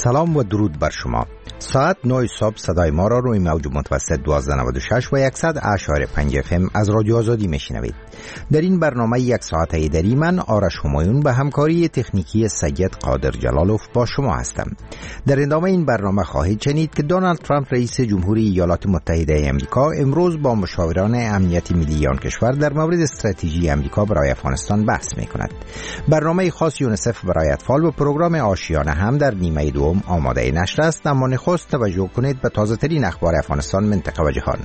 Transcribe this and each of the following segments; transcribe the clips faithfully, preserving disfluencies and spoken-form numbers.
سلام و درود بر شما. ساعت نه صبح صدای ما را روی موج متوسط دوازده نود و شش و صد اشاری پنج اف ام از رادیو آزادی میشنوید. در این برنامه یک ساعته دری من آرش همایون به همکاری تکنیکی سید قادر جلالوف با شما هستم. در ادامه این برنامه خواهید شنید که دونالد ترامپ رئیس جمهوری ایالات متحده آمریکا امروز با مشاوران امنیت ملی آن کشور در مورد استراتژی آمریکا برای افغانستان بحث میکند. برنامه خاص یونیسف برای اطفال و پروگرام آشیانه هم در نیمه دوم آماده نشر است، اما نخست توجه کنید به تازه ترین اخبار افغانستان، منطقه و جهان.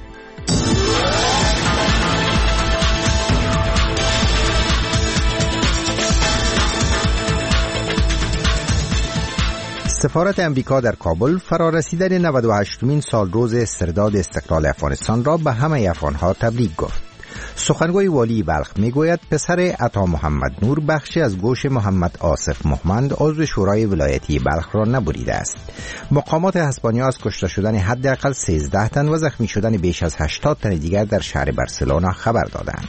سفارت امریکا در کابل فرارسیدن نود و هشتمین سالروز استرداد استقلال افغانستان را به همه افغانها تبریک گفت. سخنگوی والی بلخ میگوید پسر عطا محمد نور بخشی از گوش محمد آصف مهمند عضو شورای ولایتی بلخ را نبریده است. مقامات اسپانیا از کشته شدن حداقل سیزده تن و زخمی شدن بیش از هشتاد تن دیگر در شهر بارسلونا خبر دادند.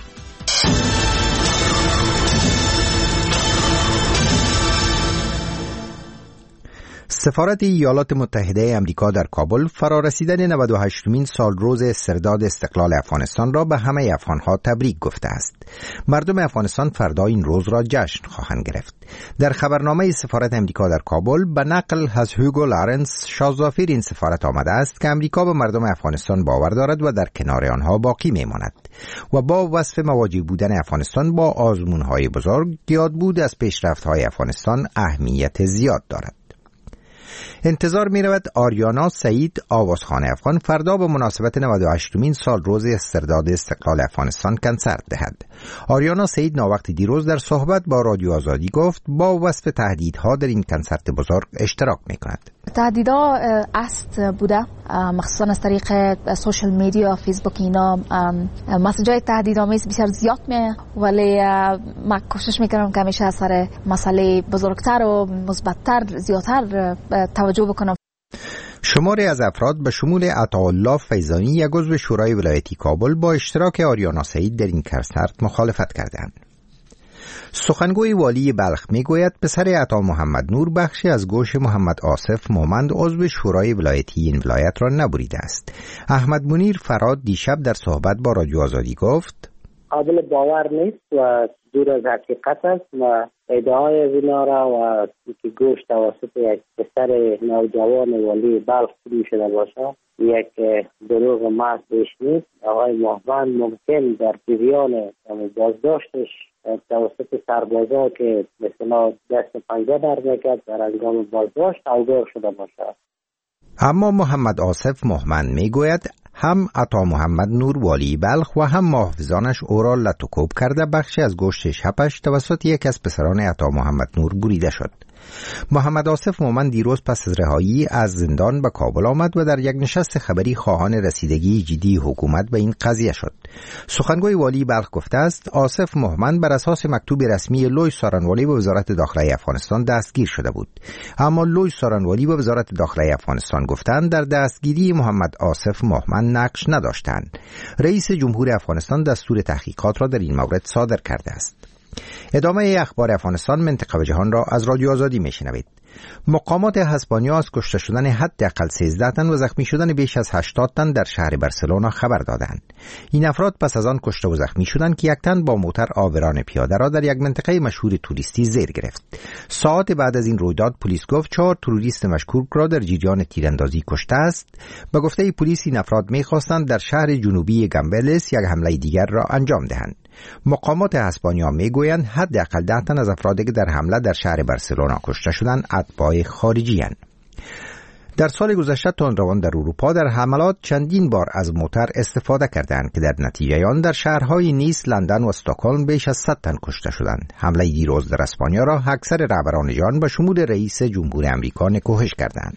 سفارت ایالات متحده آمریکا در کابل فرارسیدن نود و هشتمین سالروز استرداد استقلال افغانستان را به همه افغانها تبریک گفته است. مردم افغانستان فردا این روز را جشن خواهند گرفت. در خبرنامه سفارت آمریکا در کابل به نقل از هوگو لارنس، شاهزافیر این سفارت آمده است که آمریکا به مردم افغانستان باور دارد و در کنار آنها باقی میماند و با وصف مواجه بودن افغانستان با آزمون‌های بزرگ، یادبود از پیشرفت‌های افغانستان اهمیت زیاد دارد. انتظار می رود آریانا سعید، آوازخوان افغان، فردا به مناسبت نود و هشتمین سال روز استرداد استقلال افغانستان کنسرت دهد. آریانا سعید ناوقت دیروز در صحبت با رادیو آزادی گفت با وصف تهدیدها در این کنسرت بزرگ اشتراک می کند. تهدیدها است بوده، مخصوصا از طریق سوشل میدیا، فیسبوک، اینا مسیجای تهدیدآمیز بسیار زیاد میه، ولی من کوشش میکنم که همیشه از سر مسئله بزرگتر و مثبت‌تر زیادتر توجه بکنم. شماری از افراد به شمول عطاالله فیضانی، یک عضو شورای ولایتی کابل، با اشتراک آریانا سعید در این کنسرت مخالفت کردند. سخنگوی والی بلخ میگوید پسر عطا محمد نور بخشی از گوش محمد آصف مومند عضو شورای ولایتی این ولایت را نبریده است. احمد منیر فراد دیشب در صحبت با رادیو آزادی گفت قابل باور نیست و دور از حقیقت است و ادعای از اینا را و که گوش توسط یک پسر نوجوان والی بلخ فروش شده باشه یک دروغ محض بیش نیست. آقای محمد ممکن در جریان بازداشتش توسط سربازا که مثلا دست پنجه در میکرد در انجام بازداشت اوگار شده باشه. اما محمد آصف مهمند میگوید هم عطا محمد نور والی بلخ و هم محافظانش او را لطوکوب کرده بخشی از گوشت شپش توسط یک از پسران عطا محمد نور بریده شد. محمد آصف مومند دیروز پس از رهایی از زندان به کابل آمد و در یک نشست خبری خواهان رسیدگی جدی حکومت به این قضیه شد. سخنگوی والی بلخ گفته است آصف مومند بر اساس مکتوب رسمی لوی سارنوالی به وزارت داخله افغانستان دستگیر شده بود، اما لوی سارنوالی به وزارت داخله افغانستان گفتند در دستگیری محمد آصف مومند نقش نداشتند. رئیس جمهور افغانستان دستور تحقیقات را در این مورد صادر کرده است. ادامه اخبار افغانستان، منطقه و جهان را از رادیو آزادی میشنوید. مقامات اسپانیا از کشته شدن حداقل سیزده تن و زخمی شدن بیش از هشتاد تن در شهر بارسلونا خبر دادند. این افراد پس از آن کشته و زخمی شدند که یک تن با موتر آوران پیاده را در یک منطقه مشهور توریستی زیر گرفت. ساعت بعد از این رویداد پلیس گفت چهار تروریست مشکوک را در جریان تیراندازی کشته است. به گفته پلیس این افراد می‌خواستند در شهر جنوبی گامبلس یک حمله دیگر را انجام دهند. مقامات اسپانیا میگویند حداقل ده تن از افرادی که در حمله در شهر بارسلونا کشته شدند اتباع خارجی اند. در سال گذشته تندروان در اروپا در حملات چندین بار از موتر استفاده کردند که در نتیجه آن در شهرهای نیس، لندن و استکهلم بیش از صد تن کشته شدند. حمله دیروز در اسپانیا را اکثر رهبران جهان به شمول رئیس جمهور آمریکا نکوهش کردند.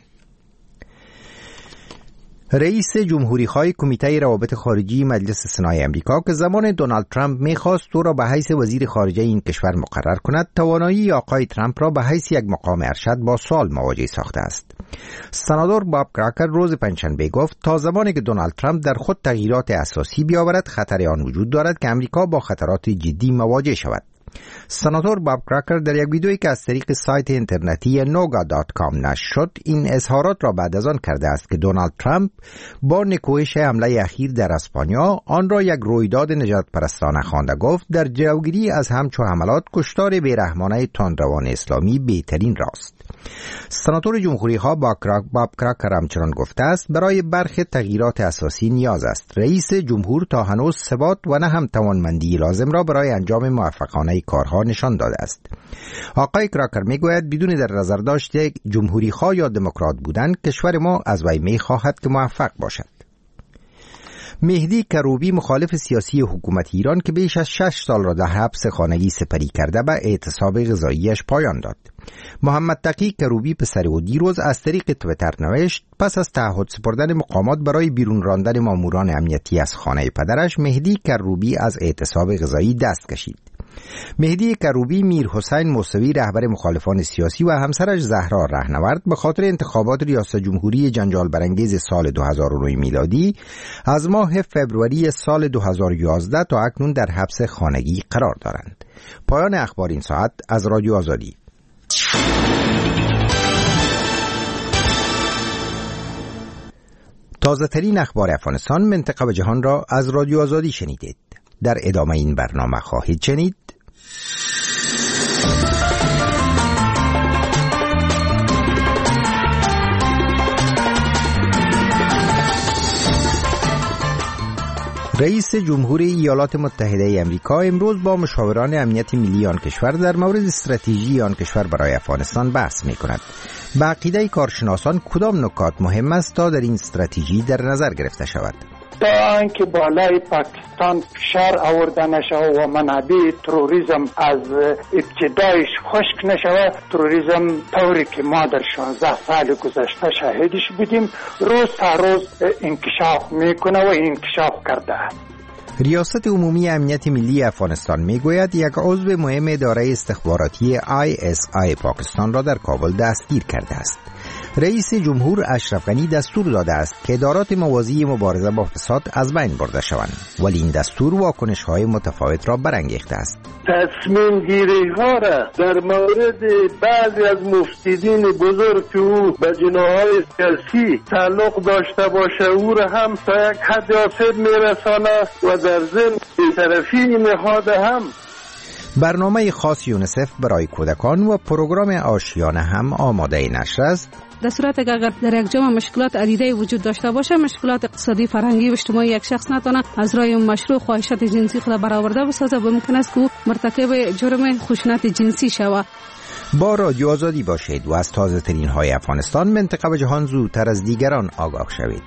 رئیس جمهوری‌خواه کمیته روابط خارجی مجلس سنای امریکا که زمان دونالد ترامپ می‌خواست او را به حیث وزیر خارجه این کشور مقرر کند، توانایی آقای ترامپ را به حیث یک مقام ارشد با سوال مواجه ساخته است. سناتور باب کراکر روز پنجشنبه گفت تا زمانی که دونالد ترامپ در خود تغییرات اساسی بیاورد، خطر آن وجود دارد که امریکا با خطرات جدی مواجه شود. سناتور باب کراکر در یک ویدیویی که از طریق سایت اینترنتی نوگا دات کام نشر شد این اظهارات را بعد از آن کرده است که دونالد ترامپ با نکوهش حمله اخیر در اسپانیا آن را یک رویداد نجات پرستانه خوانده. گفت در جلوگیری از همچو حملات کشتار بیرحمانه تندروان اسلامی بهترین راست. سناتور جمهوری ها باب کراکر همچنان گفته است برای برخی تغییرات اساسی نیاز است. رئیس جمهور تا هنوز ثبات و نه هم توانمندی لازم را برای انجام موفقانه کارها نشان داده است. آقای کراکر میگوید بدون در نظر داشته جمهوری ها یا دموکرات بودن کشور ما از وی می خواهد که موفق باشد. مهدی کروبی مخالف سیاسی حکومت ایران که بیش از شش سال را در حبس خانگی سپری کرده به اعتصاب غذاییش پایان داد. محمد تقی کروبی پسر او دیروز از طریق تویتر نوشت پس از تعهد سپردن مقامات برای بیرون راندن ماموران امنیتی از خانه پدرش، مهدی کروبی از اعتصاب غذایی دست کشید. مهدی کروبی میر حسین موسوی رهبر مخالفان سیاسی و همسرش زهرا رهنورد به خاطر انتخابات ریاست جمهوری جنجال برانگیز سال دو هزار و نه میلادی از ماه فبروری سال دو هزار و یازده تا اکنون در حبس خانگی قرار دارند. پایان اخبار این ساعت از رادیو آزادی. تازه ترین اخبار افغانستان، منطقه و جهان را از رادیو آزادی شنیدید. در ادامه این برنامه خواهید شنید رئیس جمهور ایالات متحده امریکا امروز با مشاوران امنیت ملی آن کشور در مورد استراتژی آن کشور برای افغانستان بحث می کند. به عقیده کارشناسان کدام نکات مهم است تا در این استراتژی در نظر گرفته شود؟ تا آنکه بالای پاکستان فشار آورده نشود و منابع تروریسم از ابتدایش خشک نشود. تروریسم طوری که ما در شانزده سال گذشته شاهدش بودیم روز تا روز انکشاف میکنه و انکشاف کرده. ریاست عمومی امنیت ملی افغانستان میگوید یک عضو مهم اداره استخباراتی آی اس آی پاکستان را در کابل دستگیر کرده است. رئیس جمهور اشرف غنی دستور داده است که ادارات موازی مبارزه با فساد از بین برده شوند، ولی این دستور واکنش‌های متفاوت را برانگیخته است. تصمیم گیری ها را در مورد بعضی از مفسدین بزرگ که او به جناح‌های سیاسی تعلق داشته باشه او را هم تا یک حد آسیب میرساند و در ضمن بی‌طرفی نهاد هم. برنامه خاص یونیسف برای کودکان و پروگرام آشیانه هم آماده نشر است. در صورت که اگر در یک جامعه مشکلات عدیده وجود داشته باشه، مشکلات اقتصادی، فرهنگی و اجتماعی، یک شخص نتونه از راه مشروع خواهشات جنسی خود برآورده بسازه، ممکن است که مرتکب جرم خشونت جنسی شود. با رادیو آزادی باشید و از تازه ترین های افغانستان، منطقه و جهان زودتر از دیگران آگاه شوید.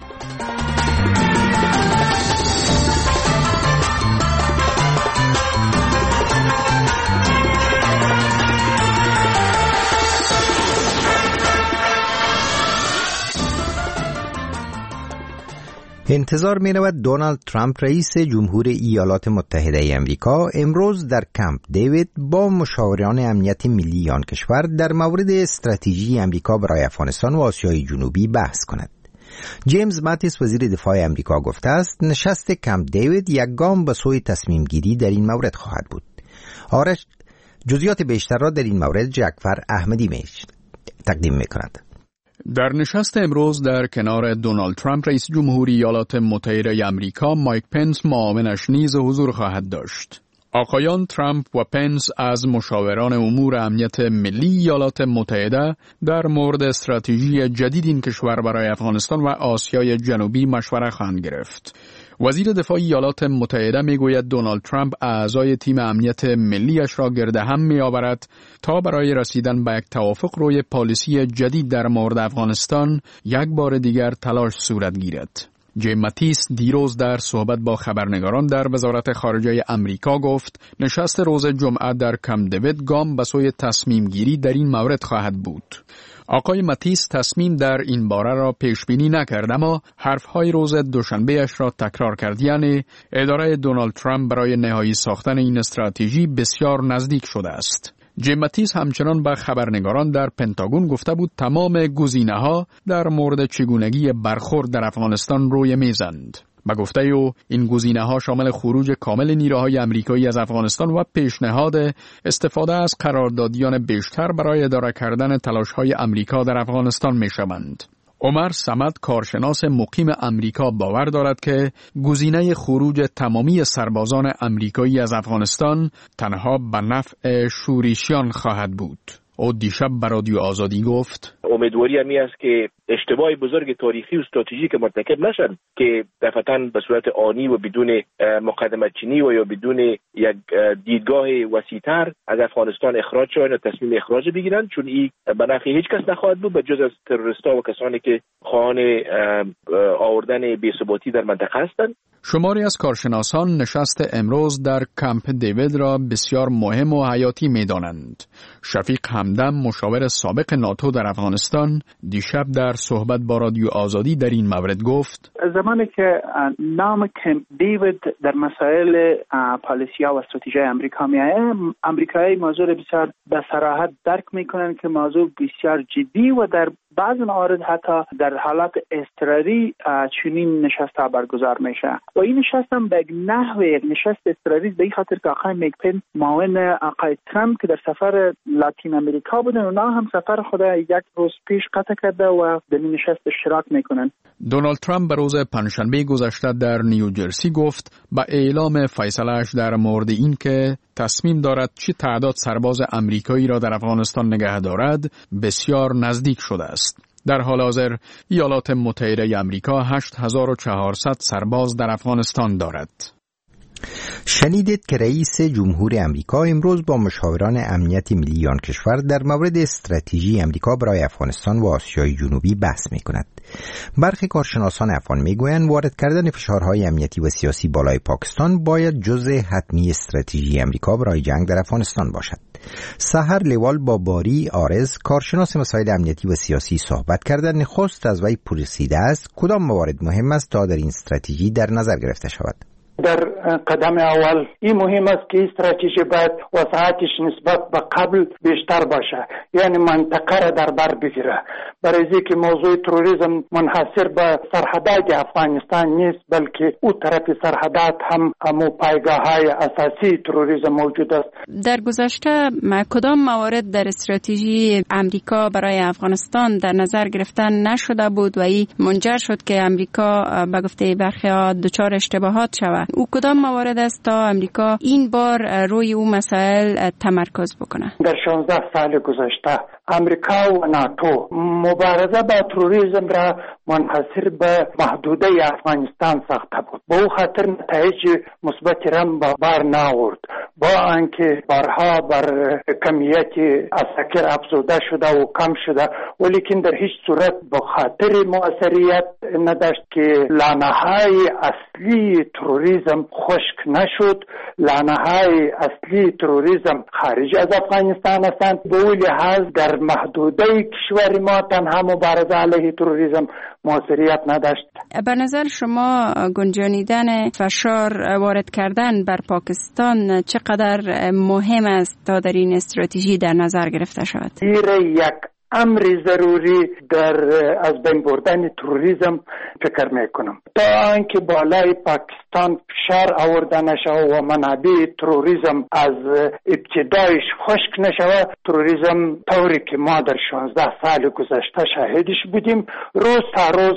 انتظار می رود دونالد ترامپ رئیس جمهور ایالات متحده امریکا امروز در کمپ دیوید با مشاوران امنیت ملی آن کشور در مورد استراتژی امریکا برای افغانستان و آسیای جنوبی بحث کند. جیمز ماتیس وزیر دفاع امریکا گفته است نشست کمپ دیوید یک گام به سوی تصمیم گیری در این مورد خواهد بود. آرش جزئیات بیشتر را در این مورد جعفر احمدی میش تقدیم می کند. در نشست امروز در کنار دونالد ترامپ رئیس جمهوری ایالات متحده آمریکا، مایک پنس معاونش نیز حضور خواهد داشت. آقایان ترامپ و پنس از مشاوران امور امنیت ملی ایالات متحده در مورد استراتژی جدید این کشور برای افغانستان و آسیای جنوبی مشوره خواهند گرفت. وزیر دفاع ایالات متحده میگوید دونالد ترامپ اعضای تیم امنیت ملیش را گرد هم میآورد تا برای رسیدن به یک توافق روی پالیسی جدید در مورد افغانستان یک بار دیگر تلاش صورت گیرد. جیم ماتیس دیروز در صحبت با خبرنگاران در وزارت خارجه امریکا گفت نشست روز جمعه در کمپ دیوید گام به سوی تصمیم گیری در این مورد خواهد بود. آقای ماتیس تصمیم در این باره را پیش بینی نکرد، اما حرفهای روز دوشنبه اش را تکرار کرد، یعنی اداره دونالد ترامپ برای نهایی ساختن این استراتژی بسیار نزدیک شده است. جیم ماتیس همچنان به خبرنگاران در پنتاگون گفته بود تمام گزینه‌ها در مورد چگونگی برخورد در افغانستان روی میزند. به گفته او این گزینه‌ها شامل خروج کامل نیروهای آمریکایی از افغانستان و پیشنهاد استفاده از قراردادیان بیشتر برای اداره کردن تلاش‌های آمریکا در افغانستان می‌شوند. عمر صمد کارشناس مقیم آمریکا باور دارد که گزینه خروج تمامی سربازان آمریکایی از افغانستان تنها به نفع شوریشیان خواهد بود. او دیشب به رادیو آزادی گفت امیدواری همی است که اشتباه بزرگ تاریخی و استراتژیک مرتکب نشن که دفعتاً به صورت آنی و بدون مقدمت چینی و یا بدون یک دیدگاه وسیع‌تر از افغانستان اخراج شوند و تصمیم اخراج بگیرن، چون این به نفع هیچ کس نخواهد بود به جز از تروریست‌ها و کسانی که خواهان آوردن بی‌ثباتی در منطقه هستند. شماری از کارشناسان نشست امروز در کمپ دیوید را بسیار مهم و حیاتی می‌دانند. شفیق همدم مشاور سابق ناتو در افغانستان دیشب در صحبت با رادیو آزادی در این مورد گفت زمانی که نام کمپ دیوید در مسائل پالیسیا و استراتژی آمریکا میاد، آمریکایی موضوع بسیار به صراحت درک میکنن که موضوع بسیار جدی و در بعض موارد حتی در حالات اضطراری چنین نشست برگزار میشه و این نشست هم به نحو یک نشست اضطراری به این خاطر که آقای مایک پنس معاون آقای ترامپ که در سفر لاتین امریکا بودن اونا هم سفر خود یک روز پیش قطع کرده و در این نشست اشتراک میکنن. دونالد ترامپ به روز پنجشنبه گذشته در نیوجرسی گفت با اعلام فیصله‌اش در مورد این که تصمیم دارد چه تعداد سرباز آمریکایی را در افغانستان نگه دارد بسیار نزدیک شده است. در حال حاضر ایالات متحده آمریکا هشت هزار و چهارصد سرباز در افغانستان دارد. شنیدید که رئیس جمهور امریکا امروز با مشاوران امنیت ملی آن کشور در مورد استراتژی امریکا برای افغانستان و آسیای جنوبی بحث می کند. برخی کارشناسان افغان می گویند وارد کردن فشارهای امنیتی و سیاسی بالای پاکستان باید جزء حتمی استراتژی امریکا برای جنگ در افغانستان باشد. سحر لیوال با باری آرز کارشناس مسائل امنیتی و سیاسی صحبت کردن نخست از وی پرسیده است کدام موارد مهم است تا در این استراتژی در نظر گرفته شود. در قدم اول این مهم است که استراتژی باید وسعتش نسبت به قبل بیشتر باشه، یعنی منطقه را در بر بگیره. برای اینکه موضوع تروریسم منحصر به سرحدات افغانستان نیست، بلکه او طرف سرحدات هم همو پایگاه‌های اساسی تروریسم موجود است. در گذشته کدام موارد در استراتژی امریکا برای افغانستان در نظر گرفتن نشده بود و این منجر شد که امریکا به گفته برخی‌ها دچار اشتباهات شود؟ او کدام موارد است تا امریکا این بار روی او مسائل تمرکز بکنه؟ در شانزده سال گذشته امریکا و ناتو مبارزه با تروریسم را منحصر به محدوده افغانستان ساخته بود. با او خاطر نتایج مثبتی را به بار نآورد، با آنکه بارها بر کمیت عساکر افزوده شده و کم شده، ولیکن در هیچ صورت به خاطر موثریت نداشت که لانه‌های اصلی تروریسم خشک نشد. لانه‌های اصلی تروریسم خارج از افغانستان هستند. به این لحاظ در محدوده کشور ما تنها مبارزه علیه تروریسم موثریت نداشت. به نظر شما گنجانیدن فشار وارد کردن بر پاکستان چقدر مهم است تا در این استراتژی در نظر گرفته شود؟ این یک امر ضروری در از بین بردن تروریسم فکر میکنم. تا اینکه بالای پاکستان فشار آورده نشود و منابع تروریسم از ابتدایش خشک نشود، تروریسم طوری که ما در شانزده سال گذشته شاهدش بودیم روز تا روز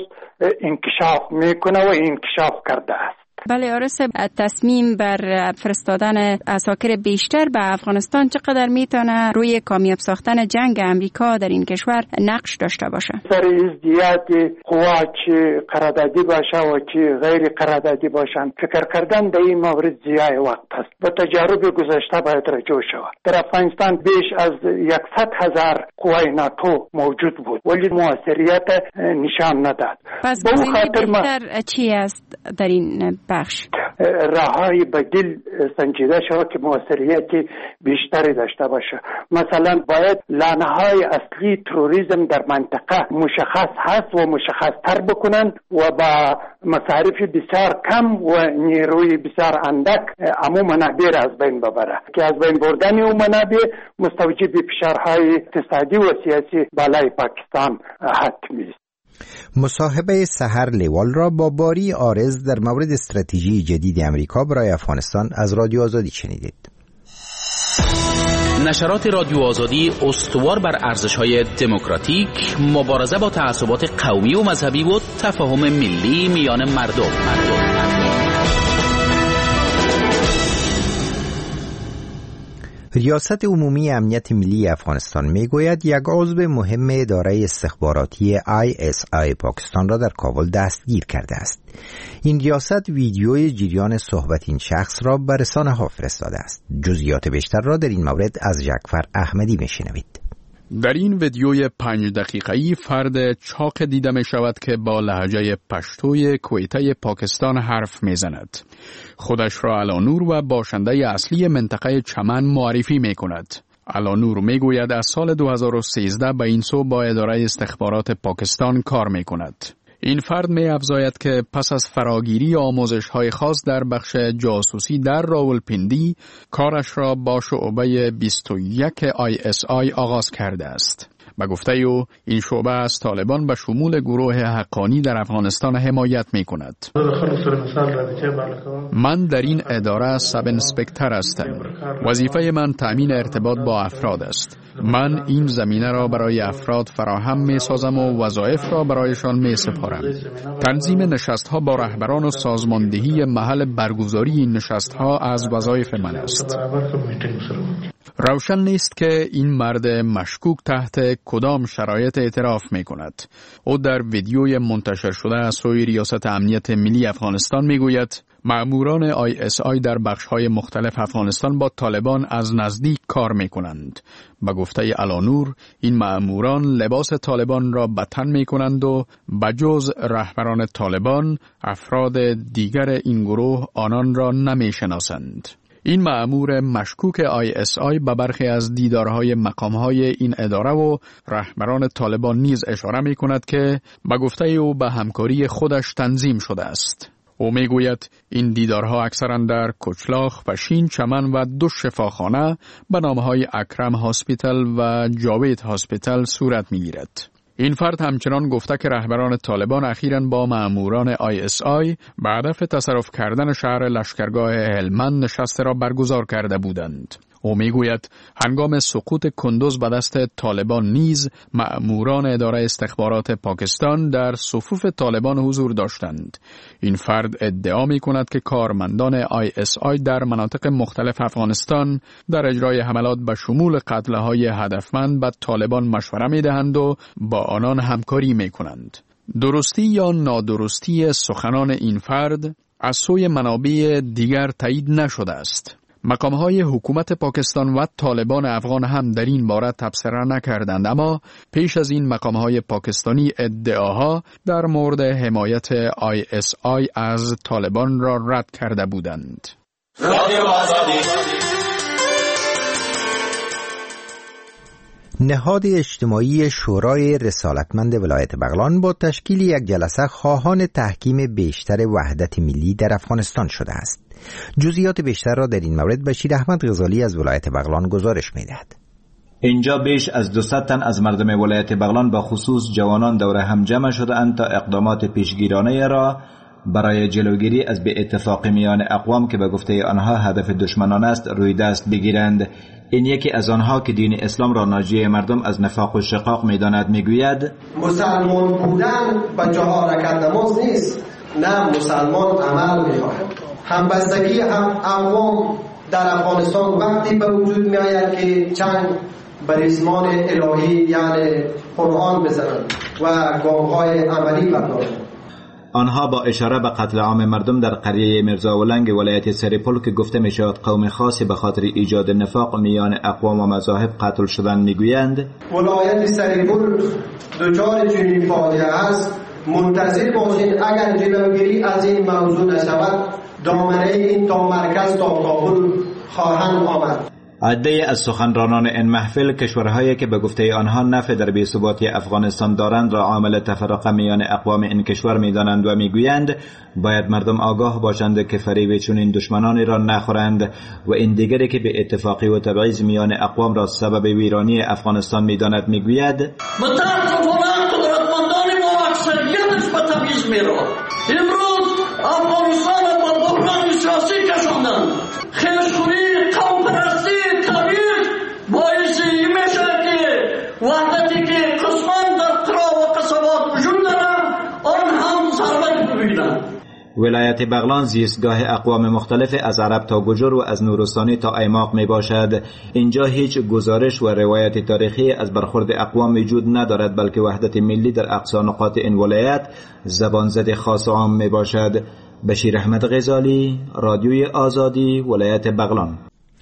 انکشاف میکنه و انکشاف کرده است. بله آرس، تصمیم بر فرستادن عساکر بیشتر به افغانستان چقدر میتونه روی کامیاب ساختن جنگ امریکا در این کشور نقش داشته باشه؟ سر ازدیاد قوا چه قراردادی باشه و چه غیر قراردادی باشن، فکر کردن در این مورد ضیاع وقت است. با تجارب گذشته باید رجوع شود. در افغانستان بیش از صد هزار قوای ناتو موجود بود ولی موثریت نشان نداد. پس گزینه بهتر چی است در این بخش؟ راههای بدیل سنجیده شود که موثریت بیشتری داشته باشه. مثلا باید لانه‌های اصلی تروریسم در منطقه مشخص هست و مشخص تر بکنن و با مصارف بسیار کم و نیروی بسیار اندک امو منابع را از بین ببره که از بین بردن او منابع مستوجب فشارهای اقتصادی و سیاسی بالای پاکستان حتمی است. مصاحبه سحر لیوال را با باری عارض در مورد استراتژی جدید امریکا برای افغانستان از رادیو آزادی شنیدید. نشرات رادیو آزادی استوار بر ارزش‌های دموکراتیک، مبارزه با تعصبات قومی و مذهبی و تفاهم ملی میان مردم. مردم. ریاست عمومی امنیت ملی افغانستان میگوید یک عضو مهم اداره استخباراتی آی اس آی پاکستان را در کابل دستگیر کرده است. این ریاست ویدیوی جریان صحبت این شخص را به رسانه‌ها فرستاده است. جزئیات بیشتر را در این مورد از جعفر احمدی میشنوید. در این ویدیوی پنج دقیقه‌ای فرد چاق دیده می شود که با لهجه پشتوی کویته پاکستان حرف می زند. خودش را علانور و باشنده اصلی منطقه چمن معرفی می کند. علانور می گوید از سال دو هزار و سیزده به این سو با اداره استخبارات پاکستان کار می کند. این فرد می افزاید که پس از فراگیری آموزش های خاص در بخش جاسوسی در راولپندی کارش را با شعبه بیست و یک آی اس آی آغاز کرده است. به گفته او این شعبه از طالبان به شمول گروه حقانی در افغانستان حمایت می کند. من در این اداره سب انسپکتر هستم. وظیفه من تامین ارتباط با افراد است. من این زمینه را برای افراد فراهم می سازم و وظایف را برایشان می سپارم. تنظیم نشست ها با رهبران و سازماندهی محل برگزاری این نشست ها از وظایف من است. روشن نیست که این مرد مشکوک تحت کدام شرایط اعتراف می کند. او در ویدیوی منتشر شده از سوی ریاست امنیت ملی افغانستان می گوید مأموران آی اس آی در بخش‌های مختلف افغانستان با طالبان از نزدیک کار می کنند. به گفته علانور این مأموران لباس طالبان را به تن می کنند و بجز رهبران طالبان افراد دیگر این گروه آنان را نمی شناسند. این مأمور مشکوک آی اس آی به برخی از دیدارهای مقامهای این اداره و رهبران طالبان نیز اشاره می کند که به گفته او به همکاری خودش تنظیم شده است. او می گوید این دیدارها اکثرا در کچلاخ، پشین، چمن و دو شفاخانه به نامهای اکرم هاسپیتال و جاوید هاسپیتال صورت می گیرد. این فرد همچنان گفته که رهبران طالبان اخیراً با مأموران آی اس آی به هدف تصرف کردن شهر لشکرگاه هلمند نشست را برگزار کرده بودند. او میگوید هنگام سقوط کندوز به دست طالبان نیز مأموران اداره استخبارات پاکستان در صفوف طالبان حضور داشتند. این فرد ادعا می کند که کارمندان آی اس آی در مناطق مختلف افغانستان در اجرای حملات به شمول قتل‌های هدفمند به طالبان مشوره می دهند و با آنان همکاری می کنند. درستی یا نادرستی سخنان این فرد از سوی منابع دیگر تایید نشده است. مقام‌های حکومت پاکستان و طالبان افغان هم در این باره تبصره نکردند، اما پیش از این مقام‌های پاکستانی ادعاها در مورد حمایت آی اس آی از طالبان را رد کرده بودند. نهاد اجتماعی شورای رسالتمند ولایت بغلان با تشکیل یک جلسه خواهان تحکیم بیشتر وحدت ملی در افغانستان شده است. جزئیات بیشتر را در این مورد بشیر احمد غزالی از ولایت بغلان گزارش می‌دهد. اینجا بیش از دویست تن از مردم ولایت بغلان با خصوص جوانان دور هم جمع شده‌اند تا اقدامات پیشگیرانه را برای جلوگیری از بی اتفاقی میان اقوام که به گفته آنها هدف دشمنان است روی دست بگیرند. این یکی از آنها که دین اسلام را ناجی مردم از نفاق و شقاق می‌داند میگوید مسلمان بودن با جهارکت نماز نیست، نه مسلمان عمل می‌خواهد. همبستگی هم اقوام در افغانستان وقتی به وجود می‌آید که چند بر ریسمان الهی یعنی قرآن بزنند و گام‌های عملی بردارند. آنها با اشاره به قتل عام مردم در قریه مرزاولنگ ولایت سریپول که گفته می شود قوم خاصی به خاطر ایجاد نفاق میان اقوام و مذاهب قتل شدن میگویند ولایت سریپول دچار چنین فاجعه است. منتظر باشید اگر جلوگیری از این موضوع نشود دامنه این تا مرکز تا کابل خواهند آمد. عده از سخنرانان این محفل کشورهایی که به گفته آنها نفع در بی‌ثباتی افغانستان دارند را عامل تفرقه میان اقوام این کشور می‌دانند و میگویند باید مردم آگاه باشند که فریب چنین دشمنانی را نخورند و این دیگری که به اتفاقی و تبعیض میان اقوام را سبب ویرانی افغانستان می‌داند میگوید متأسفانه قدرتمندان ما اکثریت پیش میره. امروز افغانستان با بحران سیاسی کشاندن. خیشخوری، قوم پرستی، تبعیض باعث این میشه که وحدتی که قسمان در قرا و قصبات وجود داره آن هم ضربه ببینن. ولایت بغلان زیستگاه اقوام مختلف از عرب تا گجر و از نورستانی تا ایماق می باشد. اینجا هیچ گزارش و روایت تاریخی از برخورد اقوام وجود ندارد، بلکه وحدت ملی در اقصا نقاط این ولایت زبان زد خاص عام می باشد. بشیر احمد غزالی، رادیوی آزادی، ولایت بغلان.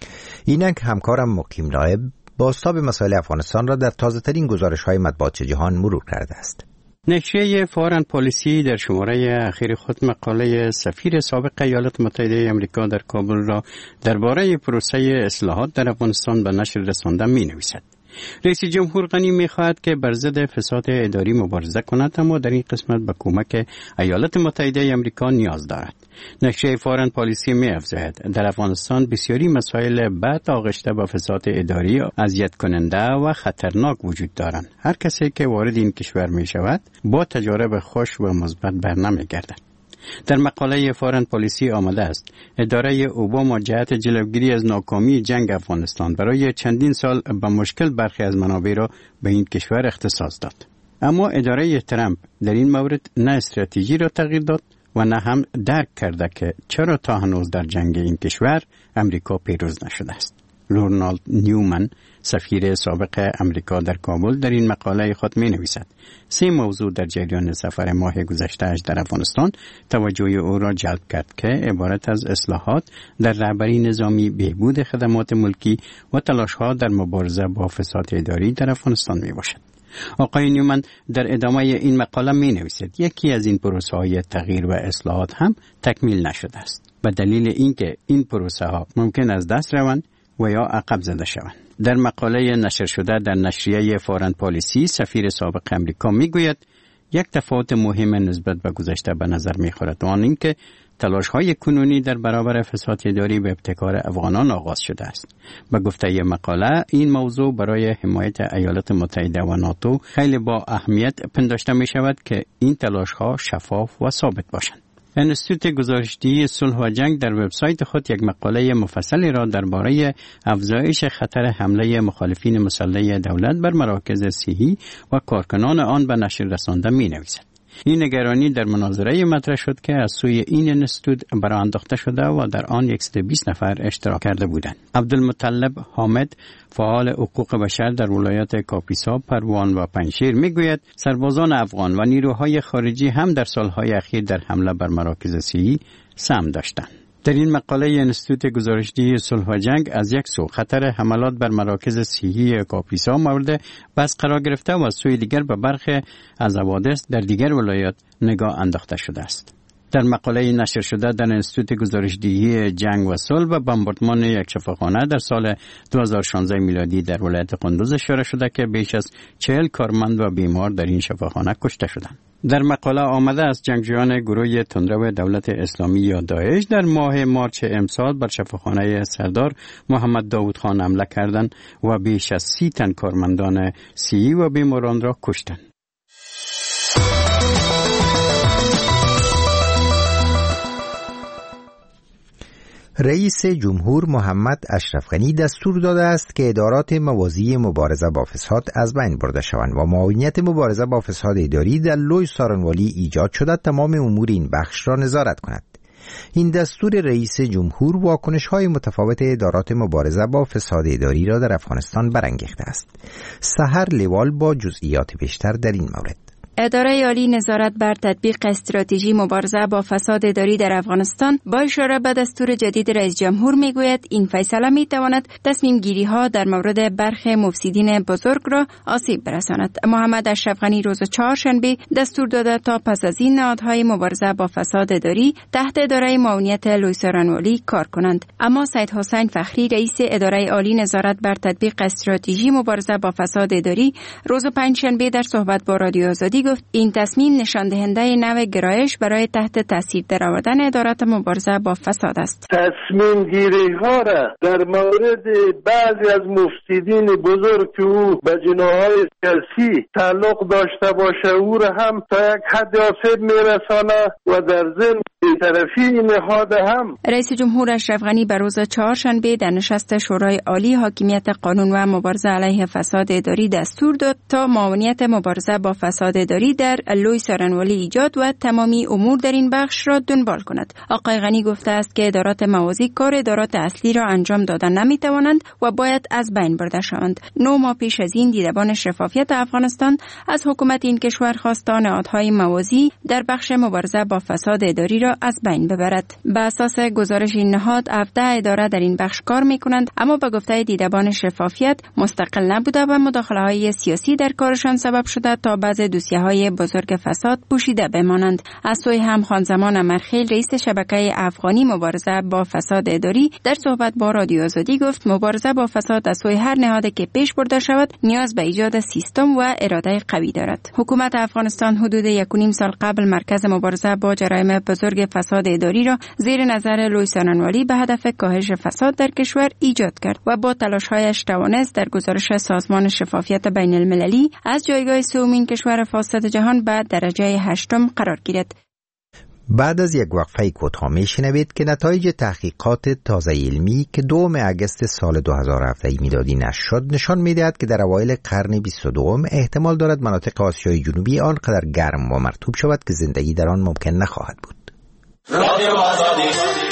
اینک همکارم مقیم نایب بازتاب مسائل افغانستان را در تازه ترین گزارش های مطبوعات جهان مرور کرده است. نشریه فارن پالیسی در شماره اخیر خود مقاله سفیر سابق ایالات متحده آمریکا در کابل را درباره پروسه اصلاحات در افغانستان به نشر رسانده می نویسد. رئیس جمهور غنی می خواهد که بر ضد فساد اداری مبارزه کند، اما در این قسمت به کمک ایالات متحده آمریکا نیاز دارد. نشریه فارن پالیسی می افزاید در افغانستان بسیاری مسائل بد آغشته به فساد اداری اذیت کننده و خطرناک وجود دارند. هر کسی که وارد این کشور می شود با تجارب خوش و مثبت برنمی گردد. در مقاله فارن پالیسی آمده است اداره اوباما جهت جلوگیری از ناکامی جنگ افغانستان برای چندین سال به مشکل برخی از منابع را به این کشور اختصاص داد، اما اداره ترامپ در این مورد نه استراتژی را تغییر داد و نه هم درک کرده که چرا تا هنوز در جنگ این کشور امریکا پیروز نشده است. رونالد نیومن، سفیر سابق امریکا در کابل، در این مقاله خود می نویسد سه موضوع در جریان سفر ماه گذشته‌اش در افغانستان توجه او را جلب کرد که عبارت از اصلاحات در رهبری نظامی، بهبود خدمات ملکی و تلاش‌ها در مبارزه با فساد اداری در افغانستان می باشد. آقای نیومن در ادامه این مقاله می نویسد یکی از این پروسه های تغییر و اصلاحات هم تکمیل نشده است، به دلیل اینکه این پروسه ها ممکن از دست روند و یا عقب زده شوند. در مقاله نشر شده در نشریه فارن پالیسی سفیر سابق امریکا میگوید یک تفاوت مهم نسبت به گذشته به نظر میخورد، آن این که تلاش‌های کنونی در برابر فساد اداری به ابتکار افغانان آغاز شده است. به گفته مقاله این موضوع برای حمایت ایالات متحده و ناتو خیلی با اهمیت پنداشته می شود که این تلاش‌ها شفاف و ثابت باشند. انستیتوت گزارشدهی صلح و جنگ در وبسایت خود یک مقاله مفصلی را درباره افزایش خطر حمله مخالفین مسلح دولت بر مراکز صحی و کارکنان آن به نشر رسانده می نویسد. این نگرانی در مناظره مطرح شد که از سوی این انستیتوت برانداخته شده و در آن صد و بیست نفر اشتراک کرده بودند. عبدالمطلب حامد، فعال حقوق بشر در ولایات کاپیسا، پروان و پنجشیر میگوید سربازان افغان و نیروهای خارجی هم در سالهای اخیر در حمله بر مراکز صحی سهم داشتند. در این مقاله انستیتوت گزارشدهی صلح و جنگ از یک سو خطر حملات بر مراکز صحی کاپیسا مورد بحث قرار گرفته و از سوی دیگر به برخی از حوادث در دیگر ولایات نگاه انداخته شده است. در مقاله نشر شده در انستیتوت گزارشدهی جنگ و صلح و بمباردمان یک شفاخانه در سال دو هزار و شانزده میلادی در ولایت قندوز اشاره شده که بیش از چهل کارمند و بیمار در این شفاخانه کشته شدند. در مقاله آمده است جنگجویان گروه تندرو دولت اسلامی یا داعش در ماه مارچ امسال بر شفاخانه سردار محمد داود خان حمله کردند و بیش از سی تن کارمندان صحی و بیماران را کشتند. رئیس جمهور محمد اشرف غنی دستور داده است که ادارات موازی مبارزه با فساد از بین برده شوند و معاونیت مبارزه با فساد اداری در لوی سارنوالی ایجاد شده تمام امور این بخش را نظارت کند. این دستور رئیس جمهور واکنش‌های متفاوت ادارات مبارزه با فساد اداری را در افغانستان برانگیخته است. سحر لیوال با جزئیات بیشتر در این مورد. اداره عالی نظارت بر تطبیق استراتژی مبارزه با فساد اداری در افغانستان با اشاره به دستور جدید رئیس جمهور میگوید این فیصله میتواند تصمیم گیری ها در مورد برخی مفسدین بزرگ را آسیب برساند. محمد اشرف غنی روز چهارشنبه دستور داده تا پس از این نهادهای مبارزه با فساد اداری تحت اداره معاونیت لوی سارنوالی کار کنند. اما سید حسین فخری رئیس اداره عالی نظارت بر تطبیق استراتژی مبارزه با فساد اداری روز پنجشنبه در صحبت با رادیو آزادی گفت این تصمیم نشان دهنده نوع گرایش برای تحت تاثیر درآوردن ادارات مبارزه با فساد است. تصمیم گیری ها را در مورد بعضی از مفسدین بزرگ که او به جناح‌های سیاسی تعلق داشته باشه او را هم تا یک حد آسیب میرسانه و در ضمن طرفی نهاد هم. رئیس جمهور اشرف غنی بر روز چهارشنبه در نشست شورای عالی حاکمیت قانون و مبارزه علیه فساد اداری دستور داد تا معاونیت مبارزه با فساد اداری در لوی سارنوالی ایجاد و تمامی امور در این بخش را دنبال کند. آقای غنی گفته است که ادارات موازی کار ادارات اصلی را انجام دادن نمیتوانند و باید از بین برده شوند. نو ماه پیش از این دیدبان شفافیت افغانستان از حکومت این کشور خواست تا نهادهای موازی در بخش مبارزه با فساد اداری را از بین ببرد. به اساس گزارش این نهاد هفده اداره در این بخش کار میکنند، اما به گفته دیدبان شفافیت مستقل نبوده و مداخله‌های سیاسی در کارشان سبب شده تا بعض دوسیه‌های بزرگ فساد پوشیده بمانند. از سوی هم خانزمان امرخیل رئیس شبکه افغانی مبارزه با فساد اداری در صحبت با رادیو آزادی گفت مبارزه با فساد از سوی هر نهادی که پیش برده شود نیاز به ایجاد سیستم و اراده قوی دارد. حکومت افغانستان حدود یک و نیم سال قبل مرکز مبارزه با جرایم بزرگ فساد اداری را زیر نظر لوی سارنوالی به هدف کاهش فساد در کشور ایجاد کرد و با تلاش‌هایش توانست در گزارش سازمان شفافیت بین المللی از جایگاه سومین کشور فاسد جهان به درجه هشتم قرار گیرد. بعد از یک وقفه کوتاه میشنوید که نتایج تحقیقات تازه علمی که دوم اگست سال دو هزار و هفده میلادی نشر شد نشان میدهد که در اوایل قرن بیست و دوم احتمال دارد مناطق آسیای جنوبی آنقدر گرم و مرطوب شود که زندگی در آن ممکن نخواهد بود. رادیو آزادی.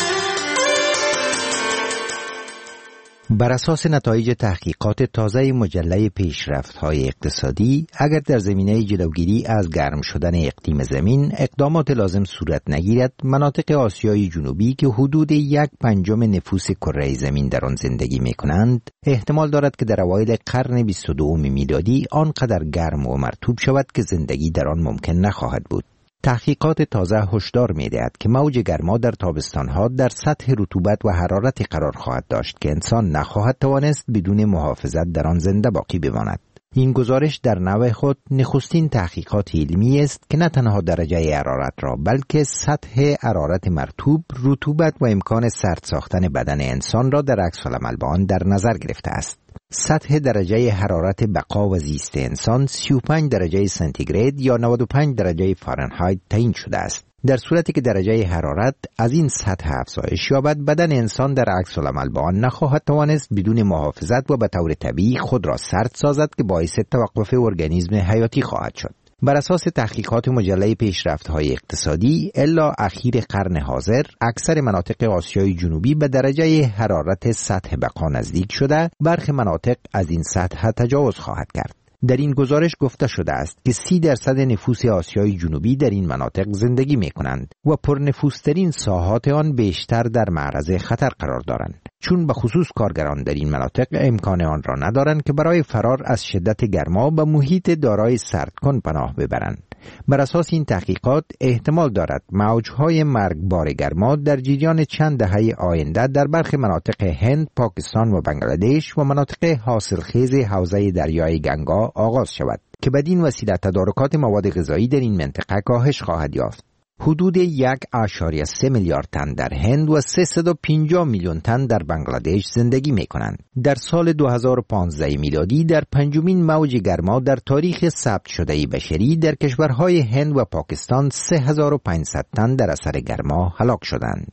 بر اساس نتایج تحقیقات تازه مجله پیشرفت‌های اقتصادی، اگر در زمینه جلوگیری از گرم شدن اقلیم زمین اقدامات لازم صورت نگیرد، مناطق آسیای جنوبی که حدود یک پنجم نفوس کره زمین در آن زندگی می‌کنند، احتمال دارد که در اوایل قرن بیست و دوم میلادی آنقدر گرم و مرطوب شود که زندگی در آن ممکن نخواهد بود. تحقیقات تازه هشدار می‌دهد که موج گرما در تابستان‌ها در سطح رطوبت و حرارتی قرار خواهد داشت که انسان نخواهد توانست بدون محافظت در آن زنده باقی بماند. این گزارش در نوع خود نخستین تحقیقات علمی است که نه تنها درجه حرارت را بلکه سطح حرارت مرطوب، رطوبت و امکان سرد ساختن بدن انسان را در عکس‌العمل با آن در نظر گرفته است. سطح درجه حرارت بقا و زیست انسان سی و پنج درجه سانتیگراد یا نود و پنج درجه فارنهایت تعیین شده است. در صورتی که درجه حرارت از این سطح افزایش یابد، بدن انسان در عکس‌العمل با آن نخواهد توانست بدون محافظت و به طور طبیعی خود را سرد سازد که باعث توقف ارگانیسم حیاتی خواهد شد. بر اساس تحقیقات مجله پیشرفت‌های اقتصادی، الا اخیر قرن حاضر اکثر مناطق آسیای جنوبی به درجه حرارت سطح بقا نزدیک شده، برخی مناطق از این سطح تجاوز خواهد کرد. در این گزارش گفته شده است که سی درصد نفوس آسیای جنوبی در این مناطق زندگی می کنند و پرنفوذترین ساحات آن بیشتر در معرض خطر قرار دارند، چون به خصوص کارگران در این مناطق امکان آن را ندارند که برای فرار از شدت گرما به محیط دارای سردکن پناه ببرند. بر اساس این تحقیقات احتمال دارد موجهای مرگبار گرما در جریان چند دهه آینده در برخی مناطق هند، پاکستان و بنگلادش و مناطق حاصلخیز حوزه دریای گنگا آغاز شود که بدین وسیله تدارکات مواد غذایی در این منطقه کاهش خواهد یافت. حدود یک اشاریه سه میلیارد تن در هند و سیصد و پنجاه میلیون تن در بنگلادش زندگی می کنند. در سال دو هزار و پانزده میلادی در پنجمین موج گرما در تاریخ ثبت شده بشری در کشورهای هند و پاکستان سه هزار و پانصد تن در اثر گرما هلاک شدند.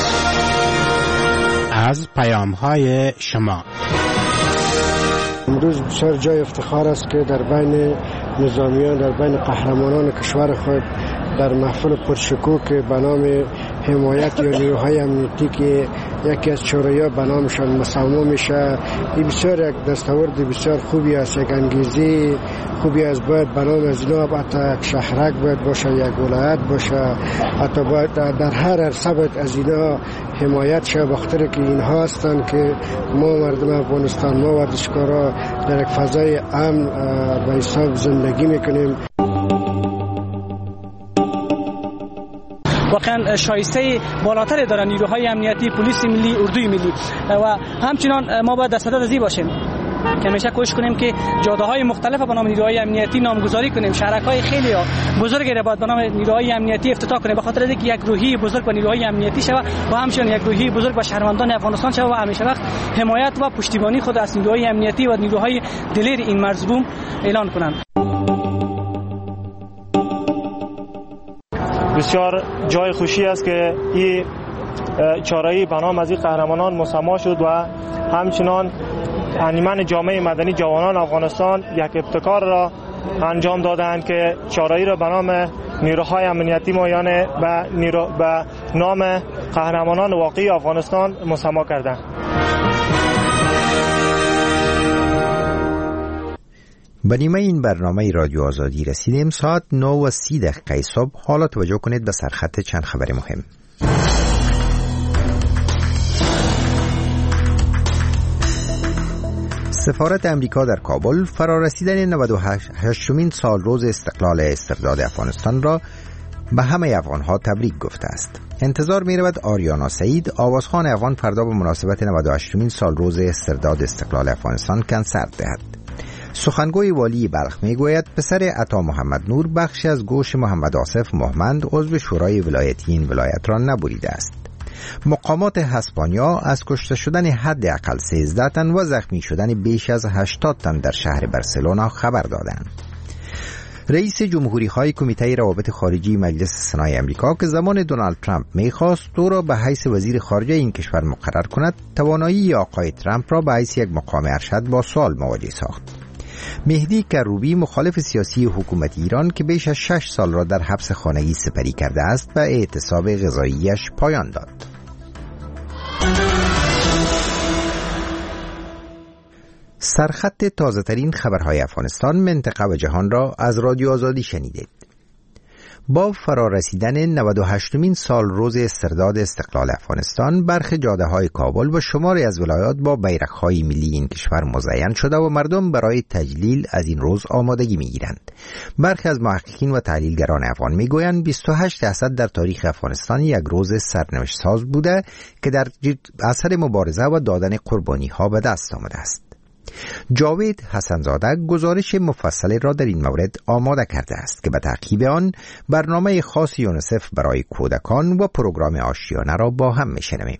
از پیام‌های شما امروز بسیار جای افتخار است که در بین نظامیان، در بین قهرمانان کشور خود در محفل پرشکوه که به نام حمایت یا نیروهای امنیتی که یکی از شورای‌ها به نامشان مسموم میشه، این بسیار یک دستاورد بسیار خوبی است، یک انگیزه خوبی است. باید به نام از اینا حتی یک شهرک باید باشه، یک ولایت باشه، حتی باید در هر عرصه باید از اینا حمایت شه، بخاطر که اینها هستند که ما مردم افغانستان، ما ورزشکارا در یک فضای امن به حساب زندگی میکنیم. واقعا شایسته بالاتری دارن نیروهای امنیتی، پلیس ملی، اردوی ملی و همچنان ما باید در صدد از این باشیم که همیشه کوشش کنیم که جاده‌های مختلف به نام نیروهای امنیتی نامگذاری کنیم. شهرک‌های خیلی بزرگی را باید به نام نیروهای امنیتی افتتاح کنیم، به خاطر اینکه یک روحی بزرگ به نیروهای امنیتی شود و همچنین یک روحی بزرگ به شهروندان افغانستان شود و همیشه وقت حمایت و پشتیبانی خود از نیروهای امنیتی و نیروهای دلیر این مرزبوم اعلان کنند. بسیار جای خوشی است که این چاره‌ای به نام از این قهرمانان مسما شد و همچنان انجمن جامعه مدنی جوانان افغانستان یک ابتکار را انجام دادند که چاره‌ای را به نام نیروهای امنیتی مایانه به نیرو به نام قهرمانان واقعی افغانستان مسما کردند. به نیمه این برنامه رادیو آزادی رسیدیم. ساعت نه و سی دقیقه صبح. حالا توجه کنید به سرخط چند خبر مهم. سفارت امریکا در کابل فرارسیدن نود و هشتمین سال روز استقلال استرداد افغانستان را به همه افغانها تبریک گفته است. انتظار می رود آریانا سعید، آوازخوان افغان، فردا به مناسبت نود و هشتمین سال روز استرداد استقلال افغانستان کنسرت دهد. سخنگوی والی بلخ می گوید پسر عطا محمد نور بخشی از گوش محمد آصف مهمند عضو شورای ولایتی این ولایت را نبریده است. مقامات اسپانیا از کشته شدن حداقل سیزده تن و زخمی شدن بیش از هشتاد تن در شهر بارسلونا خبر دادند. رئیس جمهوری های کمیته روابط خارجی مجلس سنای امریکا که زمان دونالد ترامپ می‌خواست او را به حیث وزیر خارجه این کشور مقرر کند، توانایی آقای ترامپ را به حیث یک مقام ارشد با سوال مواجه ساخت. مهدی کروبی، مخالف سیاسی حکومت ایران که بیش از شش سال را در حبس خانگی سپری کرده است، و اعتصاب غذاییش پایان داد. سرخط تازه ترین خبرهای افغانستان، منطقه و جهان را از رادیو آزادی شنیدید. با فرارسیدن نود و هشتمین سال روز استرداد استقلال افغانستان، برخی جاده‌های کابل و شماری از ولایات با بیرق‌های ملی این کشور مزین شده و مردم برای تجلیل از این روز آمادگی می‌گیرند. برخی از محققین و تحلیلگران افغان می‌گویند بیست و هشت درصد در تاریخ افغانستان یک روز سرنوشت ساز بوده که در اثر مبارزه و دادن قربانی‌ها به دست آمده است. جاوید حسنزاده گزارش مفصل را در این مورد آماده کرده است که به تعقیب آن برنامه خاص یونیسف برای کودکان و پروگرام آشیانه را با هم میشنویم.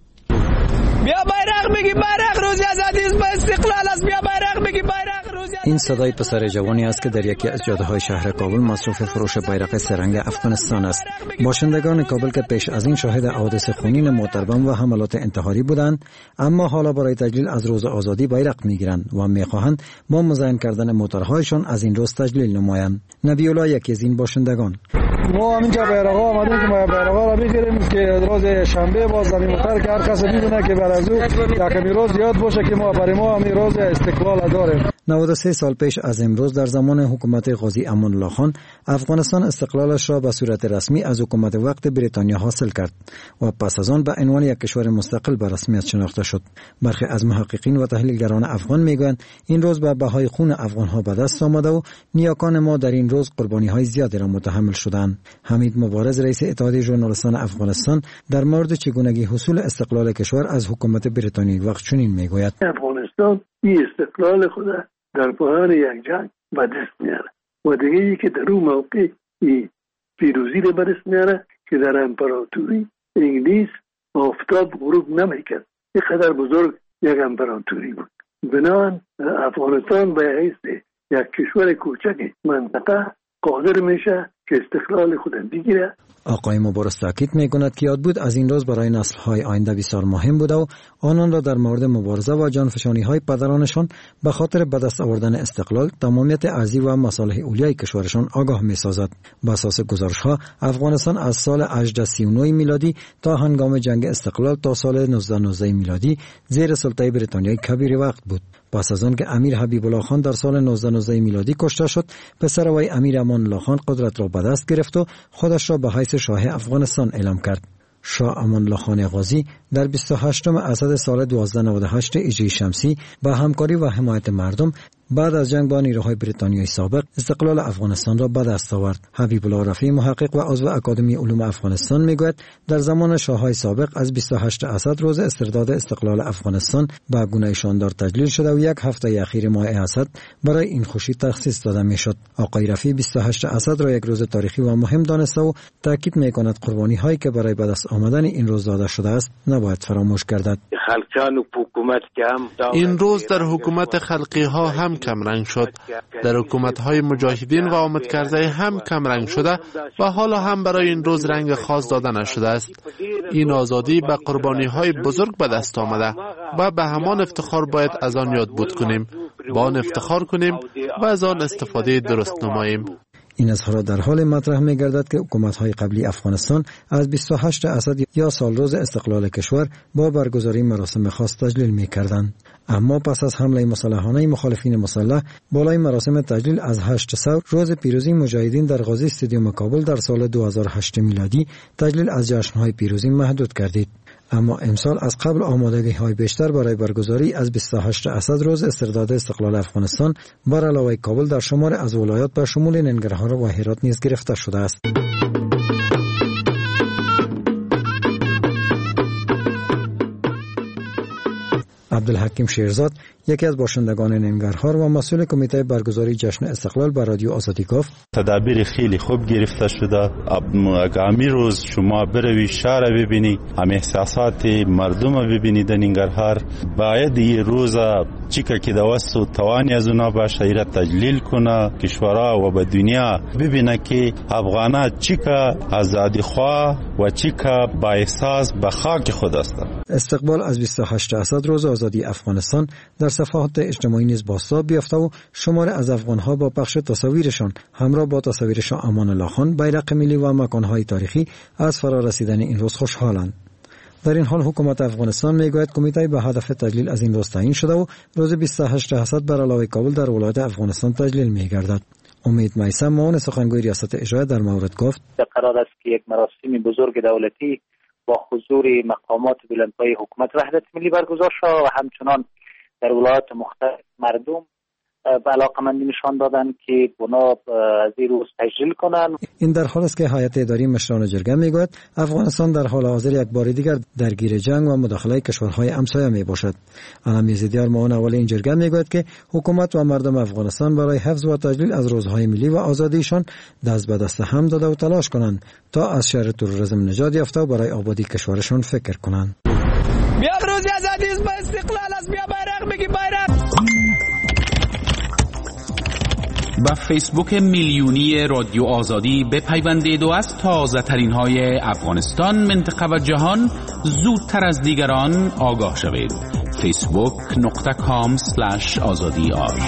بیا بیرق بگی، بیرق روزی آزادی است، استقلال است، بیا بیرق بگی، بیرق روزی. این صدای پسر جوانی است که در یکی از جاده‌های شهر کابل مصروف فروش بیرق سه‌رنگ افغانستان است. باشندگان کابل که پیش از این شاهد حوادث خونین موتربم و حملات انتحاری بودند، اما حالا برای تجلیل از روز آزادی بیرق می‌گیرند و می‌خواهند با مزین کردن موترهایشان از این روز تجلیل نمایند. نبی‌الله یکی از این باشندگان: ما همینجا بیرق‌ها آمدیم که ما بیرق‌ها را بگیریم که روز شنبه باز زمین مختار که هر کس بدونه که بر از او یکمی روز یاد باشه که ما برای ما همین روز استقلال داریم. نود و سه سال پیش از امروز در زمان حکومت قاضی امان الله خان، افغانستان استقلالش را به صورت رسمی از حکومت وقت بریتانیا حاصل کرد و پس از آن به عنوان یک کشور مستقل به رسمیت شناخته شد. برخی از محققین و تحلیلگران افغان میگویند این روز به بهای خون افغانها به دست آمده و نیاکان ما در این روز قربانی‌های زیادی را متحمل شدند. حمید مبارز، رئیس اتحادیه ژورنالیستان افغانستان، در مورد چگونگی حصول استقلال کشور از حکومت بریتانیایی وقت چنین میگوید: افغانستان این استقلال خود در پایان یک جنگ به دست میاره و دیگه ای که در اون موقع این پیروزی رو به دست میاره که در امپراتوری انگلیس آفتاب غروب نمیکرد. اینقدر بزرگ یک امپراتوری بود. بنابراین افغانستان به حیث یک کشور کوچک منطقه قادر میشه که استقلال خود بگیره. آقای مبارز تاکید میکند که یاد بود از این روز برای نسل‌های آینده بسیار مهم بوده و آنان را در مورد مبارزه و جانفشانی‌های پدرانشان به خاطر به دست آوردن استقلال، تمامیت ارضی و مصالح اولیای کشورشان آگاه می‌سازد. بر اساس گزارش‌ها، افغانستان از سال هجده سی و نه میلادی تا هنگام جنگ استقلال تا سال نوزده نوزده میلادی زیر سلطه بریتانیای کبیر وقت بود. پس از آن که امیر حبیب الله خان در سال نوزده نوزده میلادی کشته شد، پسر وی امیر امان الله خان قدرت را به دست گرفت و خودش را به حیث شاه افغانستان اعلام کرد. شاه امان الله خان غازی در بیست و هشتم اسد سال دوازده نود و هشت هجری شمسی با همکاری و حمایت مردم بعد از جنگ با نیروهای بریتانیایی سابق استقلال افغانستان را به دست آورد. حبیب الله رفیع، محقق و عضو اکادمی علوم افغانستان، میگوید در زمان شاههای سابق از بیست و هشت اسد روز استرداد استقلال افغانستان به گونه شاندار تجلیل شده و یک هفته اخیر ماه اسد برای این خوشی تخصیص داده میشد. آقای رفیع بیست و هشت اسد را یک روز تاریخی و مهم دانسته و تاکید میکند قربانی هایی که برای به دست آمدن این روز داده شده است نباید فراموش گردد. این روز در حکومت خلقی ها هم کم رنگ شد، در حکومت های مجاهدین و آمد کرده هم کم رنگ شده و حالا هم برای این روز رنگ خاص داده نشده است. این آزادی به قربانی های بزرگ به دست آمده و به همان افتخار باید از آن یاد بود کنیم، با آن افتخار کنیم و از آن استفاده درست نماییم. این اظهارات در حال مطرح می گردد که حکومت‌های قبلی افغانستان از بیست و هشت اسد یا سالروز استقلال کشور با برگزاری مراسم خاص تجلیل می کردند. اما پس از حمله مسلحانه مخالفین مسلح بالای مراسم تجلیل از هشت ثور روز پیروزی مجاهدین در غازی استادیوم کابل در سال دو هزار و هشت میلادی تجلیل از جشن‌های پیروزی محدود کردید. اما امسال از قبل آمادگی‌های بیشتر برای برگزاری از بیست و هشت اسد روز استرداد استقلال افغانستان بر علاوه کابل در شمار از ولایات به شمول ننگرهار و هرات نیز گرفته شده است. عبدالحکیم شیرزاد، یکی از باشندگان ننگرهار و مسئول کمیته برگزاری جشن استقلال، به رادیو آزادی گفت: تدابیر خیلی خوب گرفته شده. امی روز شما بروی شهر ببینی، هم احساسات مردم ببینی در ننگرهار، باید این روز چیکه که دوست و توانی از اونا باشه ایره تجلیل کنه کشورها و به دنیا ببینه که افغانها چیکه آزادی خواه و چیکه با احساس به خاک خود هستند. استقبال از بیست و هشت اسد روز آزادی افغانستان در صفحات اجتماعی نیز بازتاب بیافته و شمار از افغانها با پخش تصاویرشان همراه با تصاویر شاه امان الله خان، بیرق ملی و مکانهای تاریخی از فرا رسیدن این روز خوشحالند. در این حال حکومت افغانستان میگوید کمیته به هدف تجلیل از این روز تعیین شده و روز بیست و هشت اسد بر علاوه کابل در ولایت افغانستان تجلیل میگردد. امید میثم، معاون سخنگوی ریاست اجرایی، در مورد گفت: قرار است که یک مراسم بزرگ دولتی با حضور مقامات بلندپایه حکومت وحدت ملی برگزار شد و همچنان در ولایات مختلف مردم به علاقمندی نشان دادند که بنا از این روز تجلیل کنند. این در حال است که هیئت اداری مشران جرگه میگوید افغانستان در حال حاضر یک بار دیگر درگیر جنگ و مداخله کشورهای همسایه می باشد. علم یزدیار، معاون اول این جرگه میگوید که حکومت و مردم افغانستان برای حفظ و تجلیل از روزهای ملی و آزادیشان دست به دست هم داده و تلاش کنند تا از شر تروریسم نجات یافته و برای آبادی کشورشان فکر کنند. بیا روز آزادی است، با استقلال است، بیا بیرق بگی بیرق. با فیسبوک میلیونی رادیو آزادی بپیوندید و از تازه ترین های افغانستان، منطقه و جهان زودتر از دیگران آگاه شوید. فیسبوک نقطه کام سلش آزادی آر.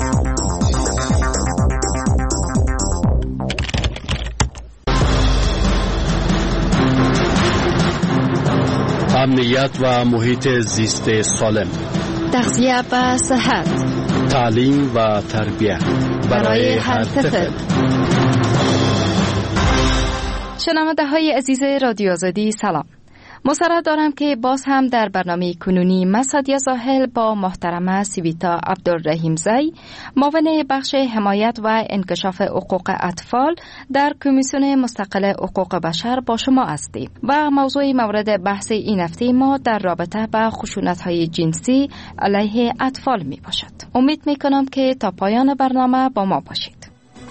امنیت و محیط زیست سالم، تغذیه و صحت، تعلیم و تربیت برای هر طفل. شنونده های عزیز رادیو آزادی سلام. مسرت دارم که باز هم در برنامه کنونی مسعدی زاهل با محترمه سیویتا عبدالرحیم زی، معاون بخش حمایت و انکشاف حقوق اطفال در کمیسیون مستقل حقوق بشر با شما هستیم و موضوع مورد بحث این هفته ما در رابطه با خشونت‌های جنسی علیه اطفال می باشد. امید می کنم که تا پایان برنامه با ما باشید.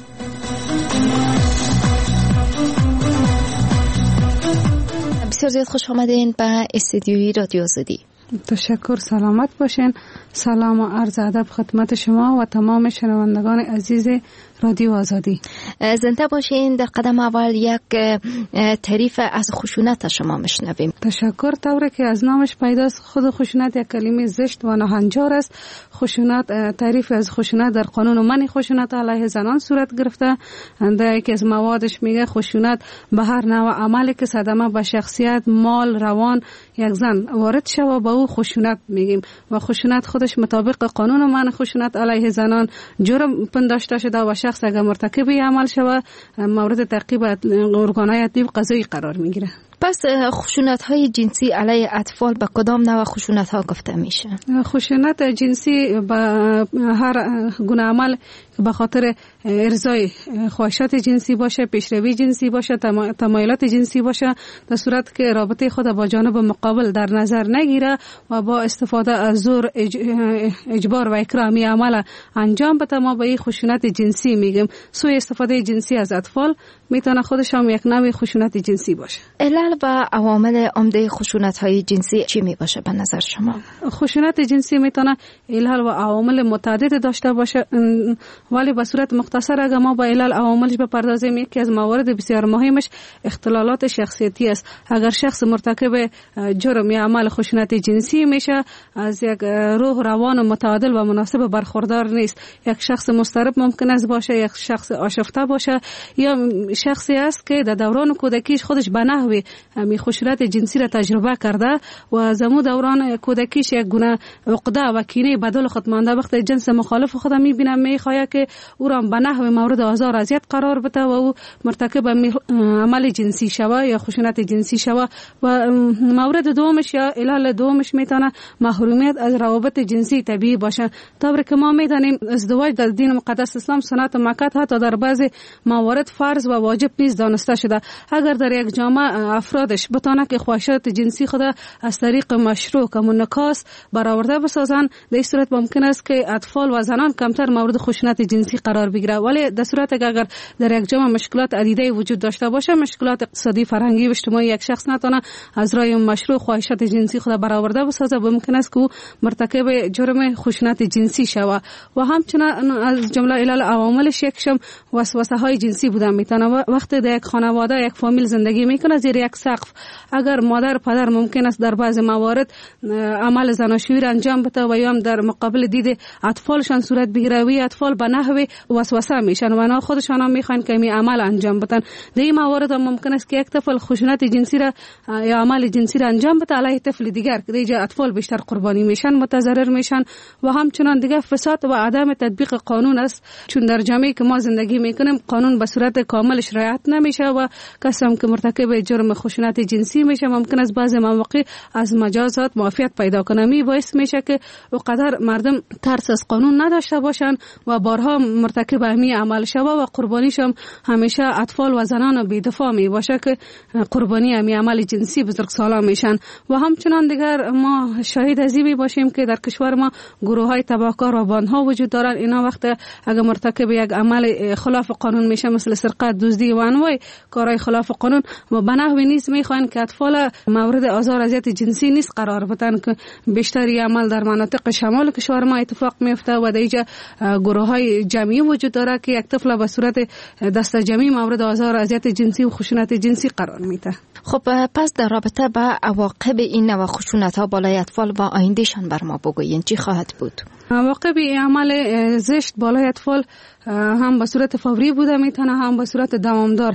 بسیار زیاد خوش آمدین به استودیوی رادیو آزادی. تشکر، سلامت باشین. سلام و عرض ادب خدمت شما و تمام شنوندگان عزیز رادیو آزادی. زنده باشین. در قدم اول یک تعریف از خشونت شما میشنویم. تشکر. طوری که از نامش پیداست، خود خشونت یک کلمه زشت و ناهنجار است. خشونت، تعریف از خشونت در قانون منع خشونت علیه زنان صورت گرفته. در یکی از موادش میگه خشونت به هر نوع عملی که صدمه به شخصیت، مال، روان یک زن وارد شوه به او خشونت میگیم و خشونت خودش مطابق قانون منع خشونت علیه زنان جرم پنداشته شده و شخص اگر مرتکب عمل شوه مورد تعقیب ارگان‌های اداری قضایی قرار میگیره. پس خشونت های جنسی علیه اطفال به کدام نوع خشونت ها گفته میشه؟ خشونت جنسی به هر گونه عمل به خاطر ارضای خواهشات جنسی باشه، پیشروی جنسی باشه، تمایلات جنسی باشه، در صورت که رابطه خود با جانب مقابل در نظر نگیره و با استفاده از زور، اجبار و اکرامی عمل انجام بده، ما به این خشونت جنسی میگیم. سوء استفاده جنسی از اطفال میتونه خودش هم یک نوع خشونت جنسی باشه. علل و عوامل عمده خشونت های جنسی چی می باشه به نظر شما؟ خشونت جنسی میتونه علل و عوامل متعدد داشته باشه، ولی به صورت مختصر اگر ما با علل عواملش بپردازیم، یکی از موارد بسیار مهمش اختلالات شخصیتی است. اگر شخص مرتکب جرم یا عمل خشونت جنسی میشه، از یک روح روان متعادل و مناسب برخوردار نیست. یک شخص مضطرب ممکن است باشه، یک شخص آشفته باشه، یا شخصی است که در دوران کودکیش خودش به نحوی می خشونت جنسی را تجربه کرده و از امو دوران کودکیش یک گونه عقده و کینه بدل خود مانده. وقتی جنس مخالف خود میبینه میخواد که او را به نحو مورد آزار اذیت قرار بده و او مرتکب عمل جنسی شوه یا خشونت جنسی شوه. و مورد دومش یا علل دومش میتونه محرومیت از روابط جنسی طبیعی باشه. طوری که ما میدانیم ازدواج در دین مقدس اسلام سنت مؤکد حتی در بعضی موارد فرض و واجب نیست دانسته شده. اگر در یک جامعه افرادش بتونه که خواهشات جنسی خود از طریق مشروع که منکاس برآورده بسازن، در این صورت ممکن است که اطفال و زنان کمتر مورد خشونت جنسی قرار بگیره. ولی در صورت اگر در یک جامعه مشکلات عدیده وجود داشته باشه، مشکلات اقتصادی، فرهنگی و اجتماعی، یک شخص نتونه از راه مشروع خواهشات جنسی خود برآورده بسازه، ممکن است که مرتکب جرم خشونت جنسی شود. و همچنین از جمله علل عواملش یکشم وسوسه های جنسی بوده میتونه. وقتی در یک خانواده، یک فامیل زندگی میکنه زیر یک سقف، اگر مادر پدر ممکن است در بعض موارد عمل زناشویی را انجام بده و یا هم در مقابل دید اطفالشان صورت بگیره، و اطفال به نحو وسوسه میشن و اونا خودشان هم میخوان که می عمل انجام بدن. در این موارد هم ممکن است که یک طفل خشونت جنسی را یا عمل جنسی را انجام بده علیه طفل دیگر، که دیگه اطفال بیشتر قربانی میشن، متضرر میشن. و همچنان دیگه فساد و عدم تطبیق قانون است، چون در جامعه که ما زندگی میکنیم قانون به صورت کاملش رعایت نمیشه و کسی هم که مرتکب جرم خشونت جنسی میشه ممکن است بعضی مواقع از مجازات معافیت پیدا کنه. می باعث میشه که اونقدر مردم ترس از قانون نداشته باشن و بارها مرتکب همین عمل شوه و قربانیش هم همیشه اطفال و زنان بی‌دفاع می باشه که قربانی همین عمل جنسی بزرگسالان میشن. و همچنان دیگر ما شاهد از این باشیم که در کشور ما گروه های تبهکار و باندها وجود دارن. اینا وقت اگر مرتکب یک عمل خلاف قانون میشه، مثل سرقت، دزدی و انواع کارهای خلاف قانون، و به نحوی نیز میخوان که اطفال مورد آزار اذیت جنسی نیست قرار بدن، که بیشتری عمل در مناطق شمال کشور ما اتفاق میفته و در اینجا گروه های جمعی وجود داره که یک طفل به صورت دست جمعی مورد آزار اذیت جنسی و خشونت جنسی قرار میده. خب پس در رابطه با عواقب این نوع خشونت ها بالای اطفال و آیندهشان بر ما بگویین چی خواهد بود؟ عواقب این عمل زشت بالای اطفال هم به صورت فوری بوده میتونه، هم به صورت دوامدار.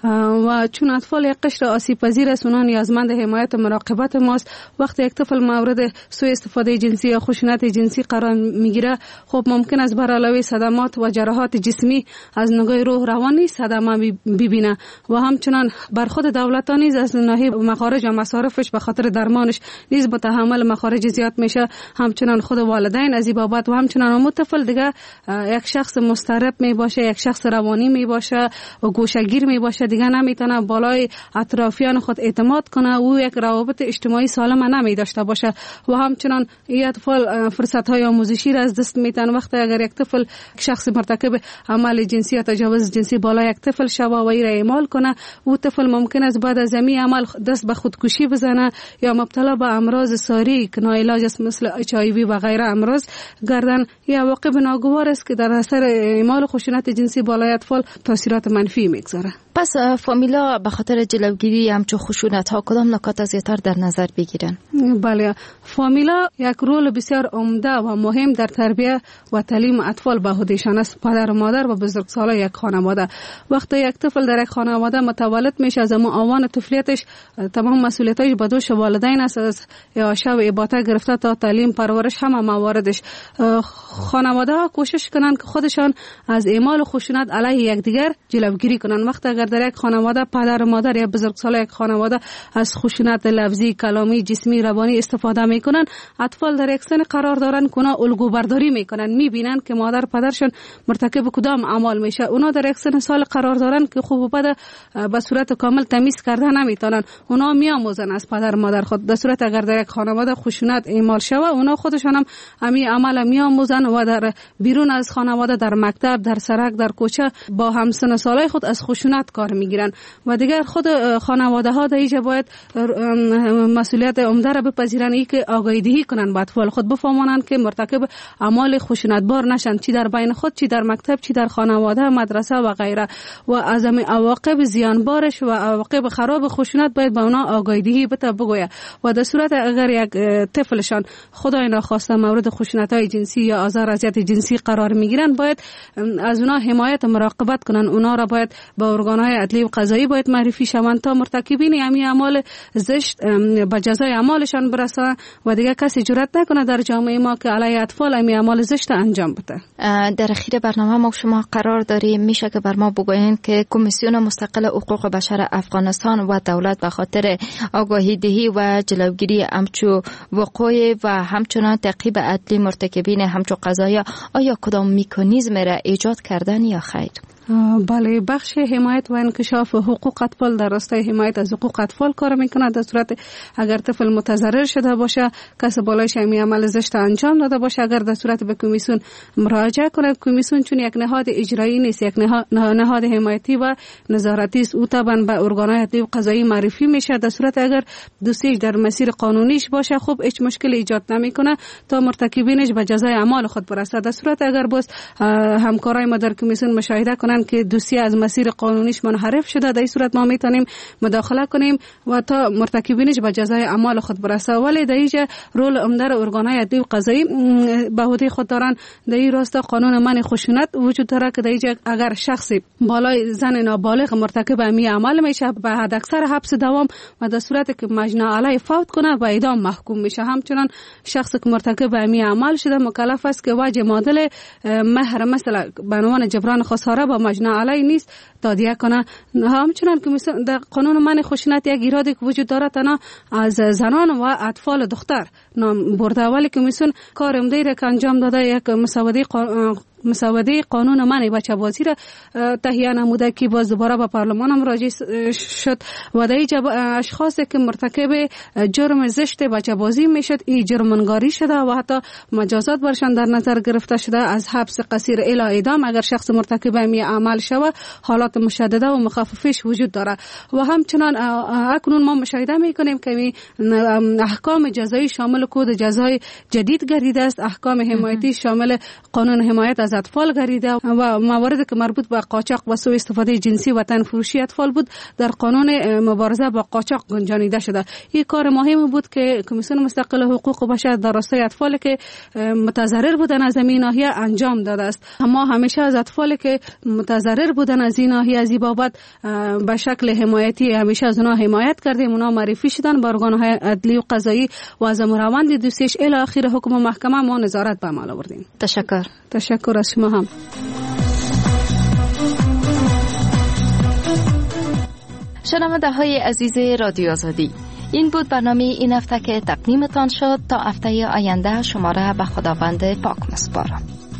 و چون اطفال یک قشر آسیب پذیر است، اونها نیازمند حمایت و مراقبت ماست. وقتی یک طفل مورد سوء استفاده جنسی یا خشونت جنسی قرار میگیره، خب ممکن است بر علاوه صدمات و جراحات جسمی از نگاه روح روانی صدمه ببینه و همچنان بر خود دولت نیز از ناحیه مخارج و مصارفش به خاطر درمانش نیز متحمل مخارج زیاد میشه. همچنان خود والدین از این بابت و همچنان اون طفل دیگه یک شخص مضطرب می باشه، یک شخص روانی می باشه و گوشه‌گیر می باشه، دیگه نمیتونه بالای اطرافیان خود اعتماد کنه، او یک روابط اجتماعی سالم نمی داشته باشه. و همچنان این اطفال فرصت های آموزشی را از دست میتن. وقتی اگر یک طفل شخص مرتکب عمل جنسی یا تجاوز جنسی بالای یک طفل شوه و ای را اعمال کنه، او طفل ممکن است بعد از همین عمل دست به خودکشی بزنه یا مبتلا به امراض ساری که ناعلاج است، مثل اچ آی وی و غیره امراض گردن. یا عواقب ناگوار است که در اثر اعمال خشونت جنسی بالای اطفال تاثیرات منفی میگذاره. پس فامیلا به خاطر جلوگیری همچون خشونت ها کدام نکات زیاتر در نظر بگیرن؟ بله، فامیلا یک رول بسیار عمده و مهم در تربیت و تعلیم اطفال به عهدهشان است. پدر و مادر و بزرگسالان یک خانواده. وقتی یک طفل در یک خانواده متولد میشه، از اون آوان طفولیتش تمام مسئولیتش به دوش والدین است، از عاشق و اباطه گرفته تا تعلیم، پرورش، همه مواردش. خانواده ها کوشش کنن که خودشان از اعمال خشونت علیه یکدیگر جلوگیری کنند. وقتی اگر در یک خانواده پدر و مادر یا بزرگسالان یک خانواده از خشونت لفظی، کلامی، جسمی، روانی استفاده میکنن، اطفال در یک سن قرار دارن که اونا الگو برداری میکنن، میبینن که مادر پدرشون مرتکب کدام اعمال میشه. اونا در یک سن سال قرار دارن که خوب و بد به صورت کامل تمیز کرده نمیتونن. اونا میآموزن از پدر مادر خود. در صورت اگر در یک خانواده خشونت اعمال شوه، اونا خودشون هم همین عمل میآموزن و در بیرون از خانواده، در مکتب، در سرک، در کوچه با همسن سالای خود از خشونت کار میگیرن. و دیگر خود خانواده ها در اینجا باید مسئولیت عمده را بپذیرن، ای که آگاهی دهی کنن به اطفال خود، بفهمانن که مرتکب اعمال خشونتبار نشن، چی در بین خود، چی در مکتب، چی در خانواده، مدرسه و غیره. و از همین عواقب زیانبارش و عواقب خراب خشونت باید به اونا آگاهی دهی بته بگوید. و در صورت اگر یک طفلشان خدای ناخواسته مورد خشونت‌های جنسی یا آزار اذیت جنسی قرار میگیرن، باید از اونا حمایت و مراقبت کنن. اونا را باید به ارگان‌های عدلی و قضایی باید معرفی شوند تا مرتکبین همین اعمال زشت به جزای اعمالشان برسه و دیگه کسی جرئت نکنه در جامعه ما که علیه اطفال همین اعمال زشت انجام بده. در اخیر برنامه ما شما قرار داریم، میشه که بر ما بگوین که کمیسیون مستقل حقوق بشر افغانستان و دولت به خاطر آگاهی دهی و جلوگیری همچو وقوع و همچنان تعقیب عدلی مرتکبین همچو قضایا آیا کدام مکانیزم را ایجاد کردن یا خیر؟ بله، بخش حمایت و انکشاف حقوق اطفال در راستای حمایت از حقوق اطفال کار میکنه. در صورت اگر طفل متضرر شده باشه، کس بالایش همین عمل زشت انجام داده باشه، اگر در صورت به کمیسیون مراجعه کنه، کمیسیون چون یک نهاد اجرایی نیست، یک نهاد حمایتی و نظارتی است، او طبعا به ارگان‌های عدلی و قضایی معرفی میشه. در صورت اگر دوستیش در مسیر قانونیش باشه، خب هیچ مشکل ایجاد نمیکنه تا مرتکبینش به جزای اعمال خود برسه. در صورت اگر باز همکارای ما در کمیسیون مشاهده کنن که دوسیه از مسیر قانونیش منحرف شده، در این صورت ما میتونیم مداخله کنیم و تا مرتکبینش به جزای اعمال خود برسه. ولی در اینجا رول عمده ارگان‌های عدلی و قضایی به عهده خود دارن. در این راستا قانون منع خشونت وجود داره که در اینجا اگر شخصی بالای زن نابالغ مرتکب همین عمل میشه، به حداکثر حبس دوام و در صورتی که مجنی علیه فوت کنه به اعدام محکوم میشه. همچنان شخصی که مرتکب همین عمل شده مکلف است که وجه معادل مهر مثلا به عنوان جبران خساره با مجنی علیه نیست تادیه کنه. همچنان که در قانون منع خشونت یک ایرادی که وجود داره تنها از زنان و اطفال دختر نام برده، ولی کمیسیون کار عمده را که انجام داده یک مسوده قانون مسوده قانون منع بچه بازی را تهیه نموده که باز دوباره به پارلمان هم مراجعه شد و در اینجا اشخاصی که مرتکب جرم زشت بچه بازی میشد این جرمنگاری شده و حتی مجازات برشان در نظر گرفته شده، از حبس قصیر الی اعدام اگر شخص مرتکب می عمل شود حالات مشدده و مخففش وجود داره. و همچنان اکنون ما مشاهده میکنیم که احکام جزایی شامل کد جزای جدید گردیده است، احکام حمایتی شامل قانون حمایت از اطفال گردیده و مواردی که مربوط به قاچاق و سوء استفاده جنسی و تن فروشی اطفال بود در قانون مبارزه با قاچاق گنجانیده شده. این کار مهمی بود که کمیسیون مستقل حقوق بشر در راستای اطفالی که متضرر بودن از این ناحیه انجام داده است. اما همیشه از اطفالی که متضرر بودن از این ناحیه از این بابت به شکل حمایتی همیشه از اونها حمایت کردیم، اونها معرفی شدن به ارگان‌های عدلی و قضایی و از روند دوسیش الی آخر حکم محکمه ما نظارت به عمل آوردیم. تشکر. تشکر از شما هم. شنونده های عزیز رادیو آزادی، این بود برنامه این هفته که تقدیمتان شد. تا هفته آینده شما را به خداوند پاک می‌سپارم.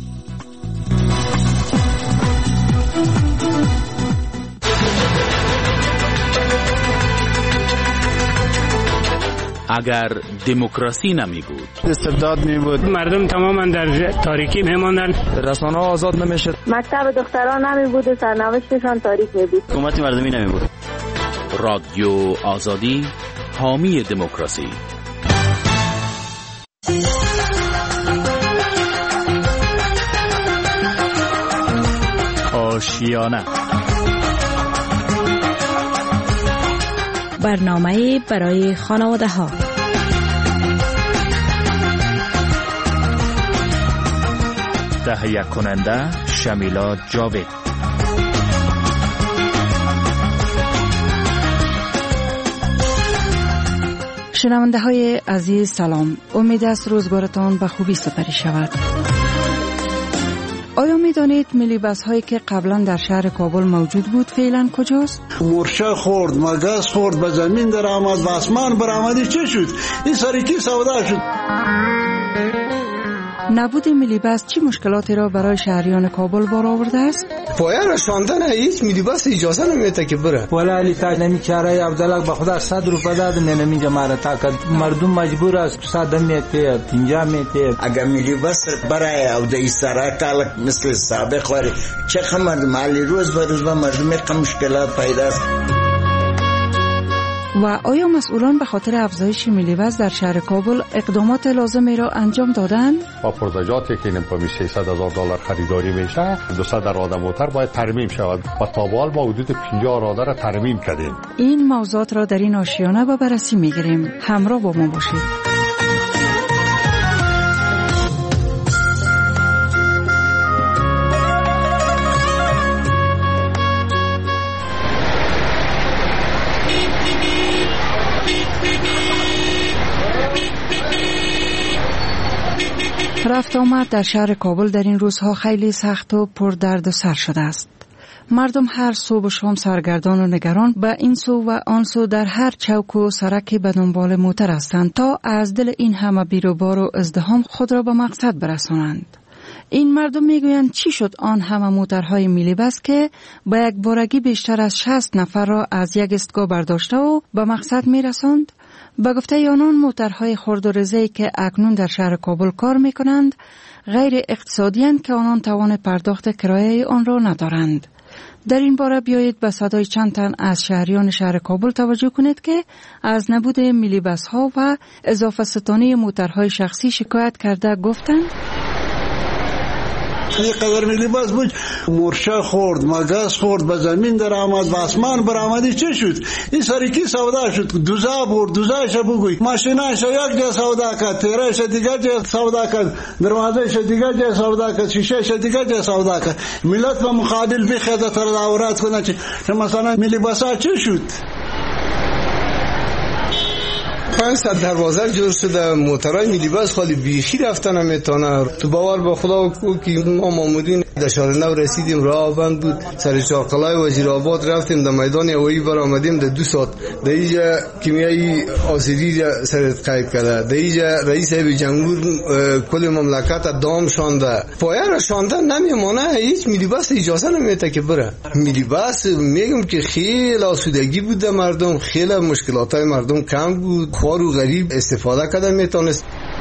اگر دموکراسی نمی بود، استبداد می بود، مردم تماما در تاریکی می ماندن، رسانه ها آزاد نمی شد، مکتب دختران نمی بود و سرنوشتشان تاریک می بود، حکومت مردمی نمی بود. رادیو آزادی، حامی دموکراسی. آشیانه، برنامه برای خانواده ها. تهیه کننده شمیلا جاوید. شنونده های عزیز سلام، امید است روزگارتان به خوبی سپری شود. آیا می دانید ملی بس هایی که قبلا در شهر کابل موجود بود فعلا کجاست؟ مورچه خورد، مگس خورد، به زمین در آمد، به آسمان برآمدی چه شد؟ این سرکی سودا شد. نبود ملی بس چه مشکلاتی را برای شهریان کابل بار آورده است؟ پایه رساندن هیچ ملی بس اجازه نمیده که بره. ولی علی تاج نمی چاره عبدالله به خدا صد روپیه داد نمی جماره تا که مردم مجبور است صد میته پنجاه میته. اگر ملی بس برای او د ایسترا کال مثل سابق وری چه خمر مالی روز به روز مردم که مشکلات پیدا است. و آیا مسئولان به خاطر افزایش ملی بس در شهر کابل اقدامات لازمی را انجام دادند؟ با پردجاتی که نمی‌پامی سیصد هزار دلار خریداری میشه دویست راده موتر باید ترمیم شود و تا به حال ما حدود پنجاه راده را ترمیم کردیم. این موضوعات را در این آشیانه به بررسی می‌گیریم. همراه با ما باشید. رفت آمد در شهر کابل در این روزها خیلی سخت و پر درد و سر شده است. مردم هر صبح و شام سرگردان و نگران به این سو و آن سو در هر چوک و سرکی به دنبال موتر هستند تا از دل این همه بیروبار و ازدحام خود را به مقصد برسانند. این مردم میگویند چی شد آن همه موترهای ملی بس که با یک بارگی بیشتر از شصت نفر را از یک ایستگاه برداشته و به مقصد میرساند؟ به گفته آنان موترهای خرد و رزه‌ای که اکنون در شهر کابل کار میکنند غیر اقتصادی‌اند که آنان توان پرداخت کرایه آن را ندارند. در این باره بیایید به صدای چند تن از شهریان شهر کابل توجه کنید که از نبود ملی بس ها و اضافه ستانی موترهای شخصی شکایت کرده گفتند این قدر ملی بس بود مورچه خورد، مگس خورد، به زمین در آمد، به آسمان برآمدی چه شد؟ این سرکی سودا شد. دوزا برد، دوزایش بگوی ماشینایش یک جا سودا کرد، تیرهش دیگر جا سودا کرد، دروازهش دیگر جا سودا کرد، شیشهش دیگر جا سودا کرد. ملت به مقابل بخیزه تظاهرات کنه که مثلا ملی بس ها چه شد؟ پنج صد دروازه جور شده، موترهای ملی بس خالی بیخی رفتن نمیتونه. تو باور با خدا که ما مامورین در شهر نو رسیدیم، راه بند بود، سر چاقلای وزیر آباد رفتیم، در میدان هوایی برآمدیم، در دو ساعت در اینجا کیمیایی آسیری سرت قید کرده، در اینجا رئیس جمهور کل مملکت دام شانده. پایه را شانده نمیمانه، هیچ ملی بس اجازه نمیده که بره. ملی بس میگم که خیلی آسودگی بود در مردم، خیلی مشکلات های مردم کم بود، خوار و غریب استفاده کردن میتونست.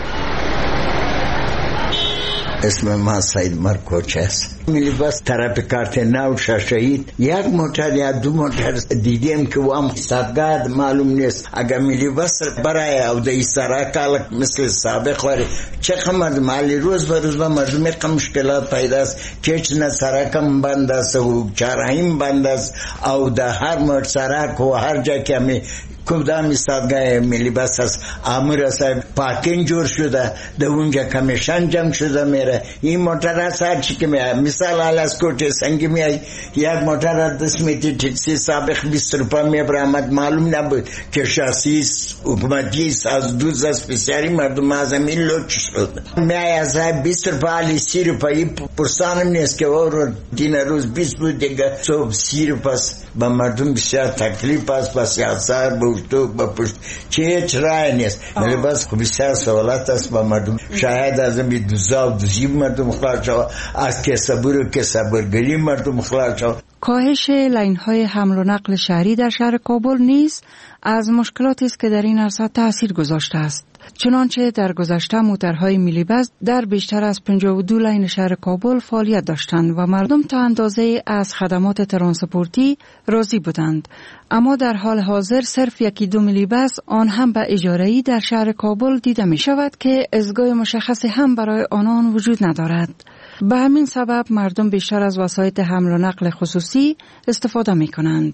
اسم من سید مرکوچ است. ملی بس طرف کارت نو شهید یک موتر یا دو موتر دیدیم که وام صدگاد معلوم نیست. اگر ملی بس برای او د ایسترا کال مثل سابق وری چه خمر مالی روز به روز مردم که مشکلات پیدا است، کچ نه سرکم بند است و چراهیم بند است او د هر موتر سرک و هر جا که می کدام ایستگاه ملی بس است امر صاحب پارکینگ جور شده، در اونجا کمیشن جمع شده میره. این موتر است هر چی که میاد، مثال از کوټه سنگی میای یک موتر از دسمیتی تکسی سابق بیست روپیه میبرامد، معلوم نبود که شخصی حکومتی از دوز از بسیاری مردم از این لوچ شد. میای از بیست روپیه علی سی روپیه پرسانم نیست که او دین روز بیست بود دیگه صبح سی روپیه با مردم بسیار تکلیف است، بس یاسر تو بپشت چه هیچ رای نیست. ملی بس بسیار سوالات است با مردم، شاید از این دوزا و دوزی مردم خلاص شد، از که صبر و که صبرگری مردم خلاص شد. کاهش لاین های حمل و نقل شهری در شهر کابل نیز از مشکلاتی است که در این عرصه تاثیر گذاشته است. چنانچه در گذشته موترهای ملی بس در بیشتر از پنجاه و دو لاین شهر کابل فعالیت داشتند و مردم تا اندازه از خدمات ترانسپورتی راضی بودند. اما در حال حاضر صرف یکی دو ملی بس آن هم به اجاره‌ای در شهر کابل دیده می شود که ایستگاه مشخصی هم برای آنان وجود ندارد. به همین سبب مردم بیشتر از وسایط حمل و نقل خصوصی استفاده می کنند.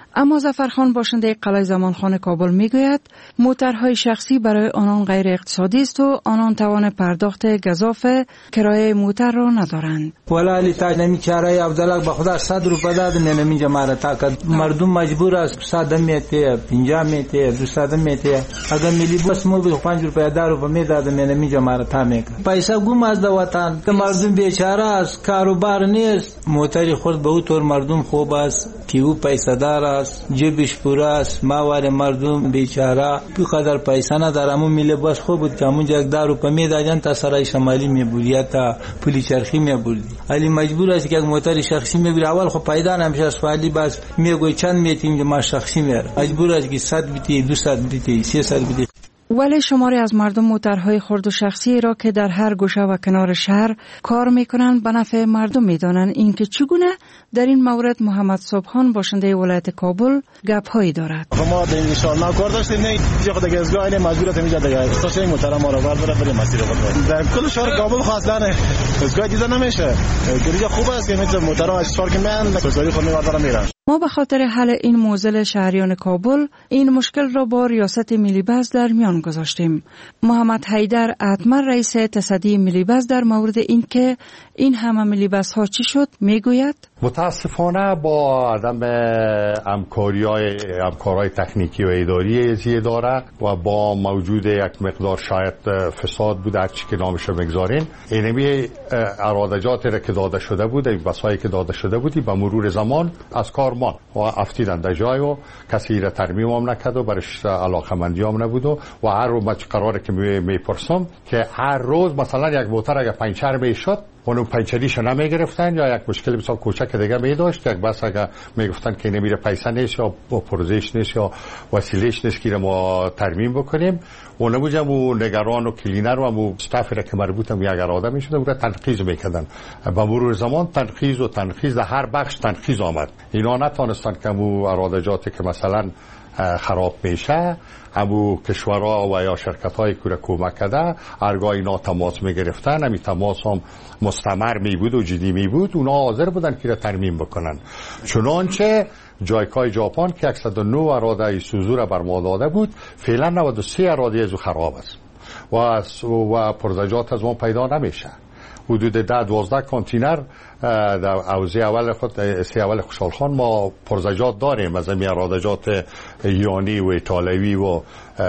اما ظفرخان باشنده قلعه زمانخان کابل میگوید موترهای شخصی برای آنان غیر اقتصادی است و آنان توان پرداخت گزاف کرایه موتر را ندارند. ولی علی تاج نمی کرایه عبدالله به خدا صد روپیه داد نمی جماره تا مردم مجبور است صد میته پنجاه میته دویست میته اگر ملی بس مو به پنج روپیه دار و میداد نمی جماره تا میکنه پیسه گم از وطن مردم بیچاره است کاروبار نیست موتر خود به طور مردم خوب است که او پیسه دار است جیبش پر است ماوار مردم بیچاره بی قدر پیسه نداره اما ملی بس خوب بود که همون یک دار روپیه میدادن تا سرای شمالی میبرید تا پلی چرخی میبرید علی مجبور است که یک موتر شخصی میبره اول خب پیدا نمیشه اسفالی بس میگوی چند میتیم که ما شخصی میره مجبور است که صد بیتی دویست بیتی سیصد بیتی. ولی شماری از مردم موترهای خرد و شخصی را که در هر گوشه و کنار شهر کار میکنند به نفع مردم میدانند. اینکه چگونه در این مورد محمد صبحان باشنده ولایت کابل گپ‌هایی دارد. ما در این سال ما کار داشتیم نه اینجا خود گزگاه اینه مجبورت اینجا دیگه اساس این موتر ما رو برداره بریم مسیر خود در کل شهر کابل خاصلانه گزگاه دیده نمیشه گریجا خوب است که مثل موترها اشتراک من سوزاری خود میبردارن میرن. ما به خاطر حل این معضل شهریان کابل این مشکل را با ریاست ملی بس در میان گذاشتیم. محمد حیدر اتمر رئیس تصدی ملی بس در مورد این که این همه ملی بس ها چی شد میگوید متاسفانه با عدم همکاری‌های همکارای تکنیکی و اداری ازیه داره و با موجود یک مقدار شاید فساد بوده هرچی که نامش رو بگذارین اینمی ارادجاتی را که داده شده بود این بسایی که داده شده بودی به مرور زمان از کار ما و افتیدن در جای و کسی را ترمیم هم نکد و برش علاقمندی هم نبود و هر روز قراره که میپرسم که هر روز مثلا یک موتر اگر پنچر میشد اونو پنچریشو نمیگرفتن یا یک مشکل بسیار کوچک دیگه میداشت یک بس اگر میگفتن که نمیره پیسه نیست یا پروژهش نیست یا وسیلهش نیست که ما ترمیم بکنیم اونو بودم و نگران و کلینر و امو استافی را که مربوط هم یک اراده میشد اون را تنقیض میکردن با مرور زمان تنقیض و تنقیض در هر بخش تنقیض آمد اینا نتونستن که امو ارادجاتی که مثلا خراب میشه امو کشورها و یا شرکت های که کمک کرده ارگاه اینا تماس میگرفتن امی تماس هم مستمر می بود و جدی می بود اونا حاضر بودن که را ترمیم بکنن چنانچه جایکای ژاپن که صد و نه اراده ایسوزو را بر ما داده بود فعلا نود و سه اراده از خراب است و و پرزجات از ما پیدا نمیشه حدود ده دوازده کانتینر در حوزه اول خود سی اول خوشحالخان ما پرزجات داریم از این ارادجات ایرانی و ایتالوی و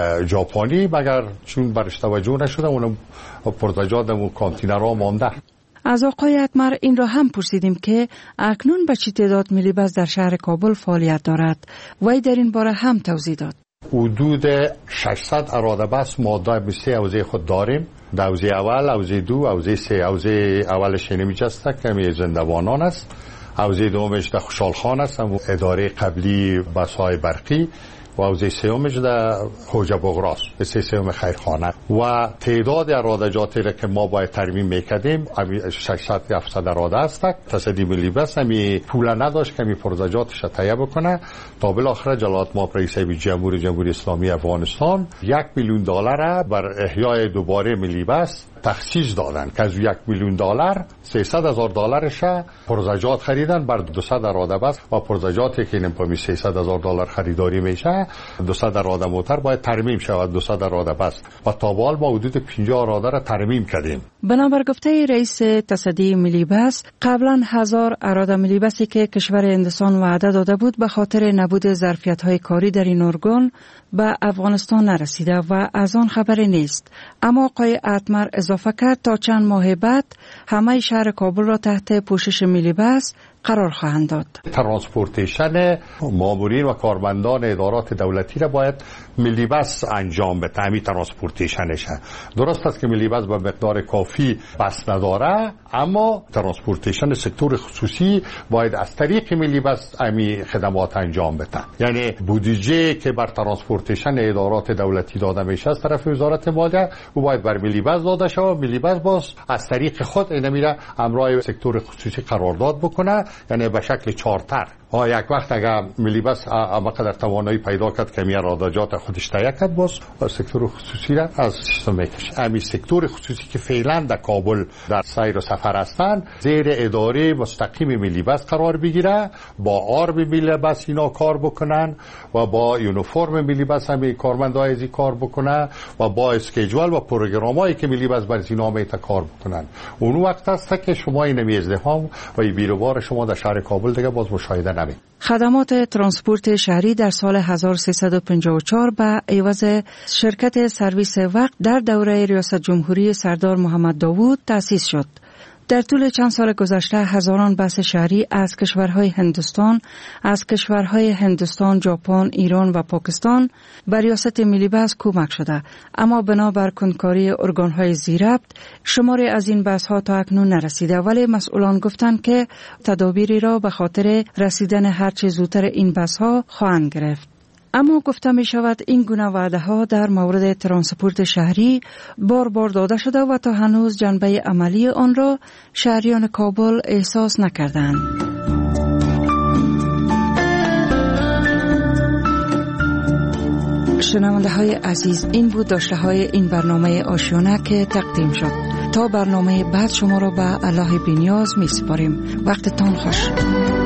ژاپنی مگر چون برش توجه نشده اون پرزجات و کانتینرها مانده. از آقای اتمر این را هم پرسیدیم که اکنون به چه تعداد ملی بس در شهر کابل فعالیت دارد وی در این باره هم توضیح داد. حدود ششصد اراده بس ما در سه حوزه خود داریم در حوزه اول، حوزه دو، حوزه سه. حوزه اولش نمیجسته که می زندوانان است حوزه دومش در خوشحالخان است هم اداره قبلی بسای برقی و حوزه سومش در حوجه بغراست سه سوم خیرخانه و تعداد ارادجاتی را که ما باید ترمیم میکردیم ششصد هفتصد اراده است تصدی ملی بس همی پول نداشت که همی پرزجاتش تهیه بکنه تا بالاخره جلالت مآب رئیس جمهور جمهوری اسلامی افغانستان یک میلیون دلار بر احیای دوباره ملی بس تخصیص دادن که از یک میلیون دلار سیصد هزار دلارش پرزجات خریدن بر دویست اراده بس و پرزجاتی که این سیصد هزار دلار خریداری میشه دویست اراده موتر باید ترمیم شود دویست اراده بس و تا به حال ما حدود پنجاه اراده را ترمیم کردیم. بنابر گفته رئیس تصدی ملی بس قبلا هزار اراده ملی بسی که کشور هندوستان وعده داده بود به خاطر نبود ظرفیت‌های کاری در این ارگان به افغانستان نرسیده و از آن خبری نیست. اما آقای اتمر اضافه کرد تا چند ماه بعد همه شهر کابل را تحت پوشش ملی بس قرار خواهند داد. ترانسپورتیشن مامورین و کارمندان ادارات دولتی را باید ملی بس انجام بده همین ترانسپورتیشنش. درست است که ملی بس به مقدار کافی بس نداره اما ترانسپورتیشن سکتور خصوصی باید از طریق ملی بس همین خدمات انجام بده. یعنی بودجه که بر ترانسپورتیشن ادارات دولتی داده میشه از طرف وزارت مالیه او باید بر ملی بس داده شود. ملی بس باز از طریق خود این میره امرای سکتور خصوصی قرارداد بکنه یعنی به شکل چارتر ها یک وقت اگر ملی بس همقدر توانایی پیدا کرد که میرادجات خودش تهیه کرد، باز سکتور خصوصی را از سیستم میکشه. همین سکتور خصوصی که فعلا در کابل در سیر و سفر هستند زیر اداره مستقیم ملی بس قرار بگیره، با آرم ملی بس اینا کار بکنن و با یونیفرم ملی بس هم کارمندای ازی کار بکنه و با اسکیجول و پروگرامایی که ملی بس بر اینا میته کار بکنن. اون وقت است که شما این ازدحام و بیروبار شما در شهر کابل دیگه باز مشاهده نمی. خدمات ترانسپورت شهری در سال هزار و سیصد و پنجاه و چهار به عوض شرکت سرویس وقت در دوره ریاست جمهوری سردار محمد داوود تأسیس شد. در طول چند سال گذشته هزاران بس شهری از کشورهای هندوستان، از کشورهای هندوستان، ژاپن، ایران و پاکستان به ریاست ملی بس کمک شده، اما بنابر کنکاری ارگانهای زیربط شماری از این بس ها تا اکنون نرسیده، ولی مسئولان گفتند که تدابیری را به خاطر رسیدن هرچه زودتر این بس ها خواهند گرفت. اما گفته می شود این گونه وعده ها در مورد ترانسپورت شهری بار بار داده شده و تا هنوز جنبه عملی آن را شهریان کابل احساس نکردند. شنونده های عزیز، این بود داشته های این برنامه آشیانه که تقدیم شد. تا برنامه بعد شما را به الله بی‌نیاز می سپاریم. وقتتان خوش.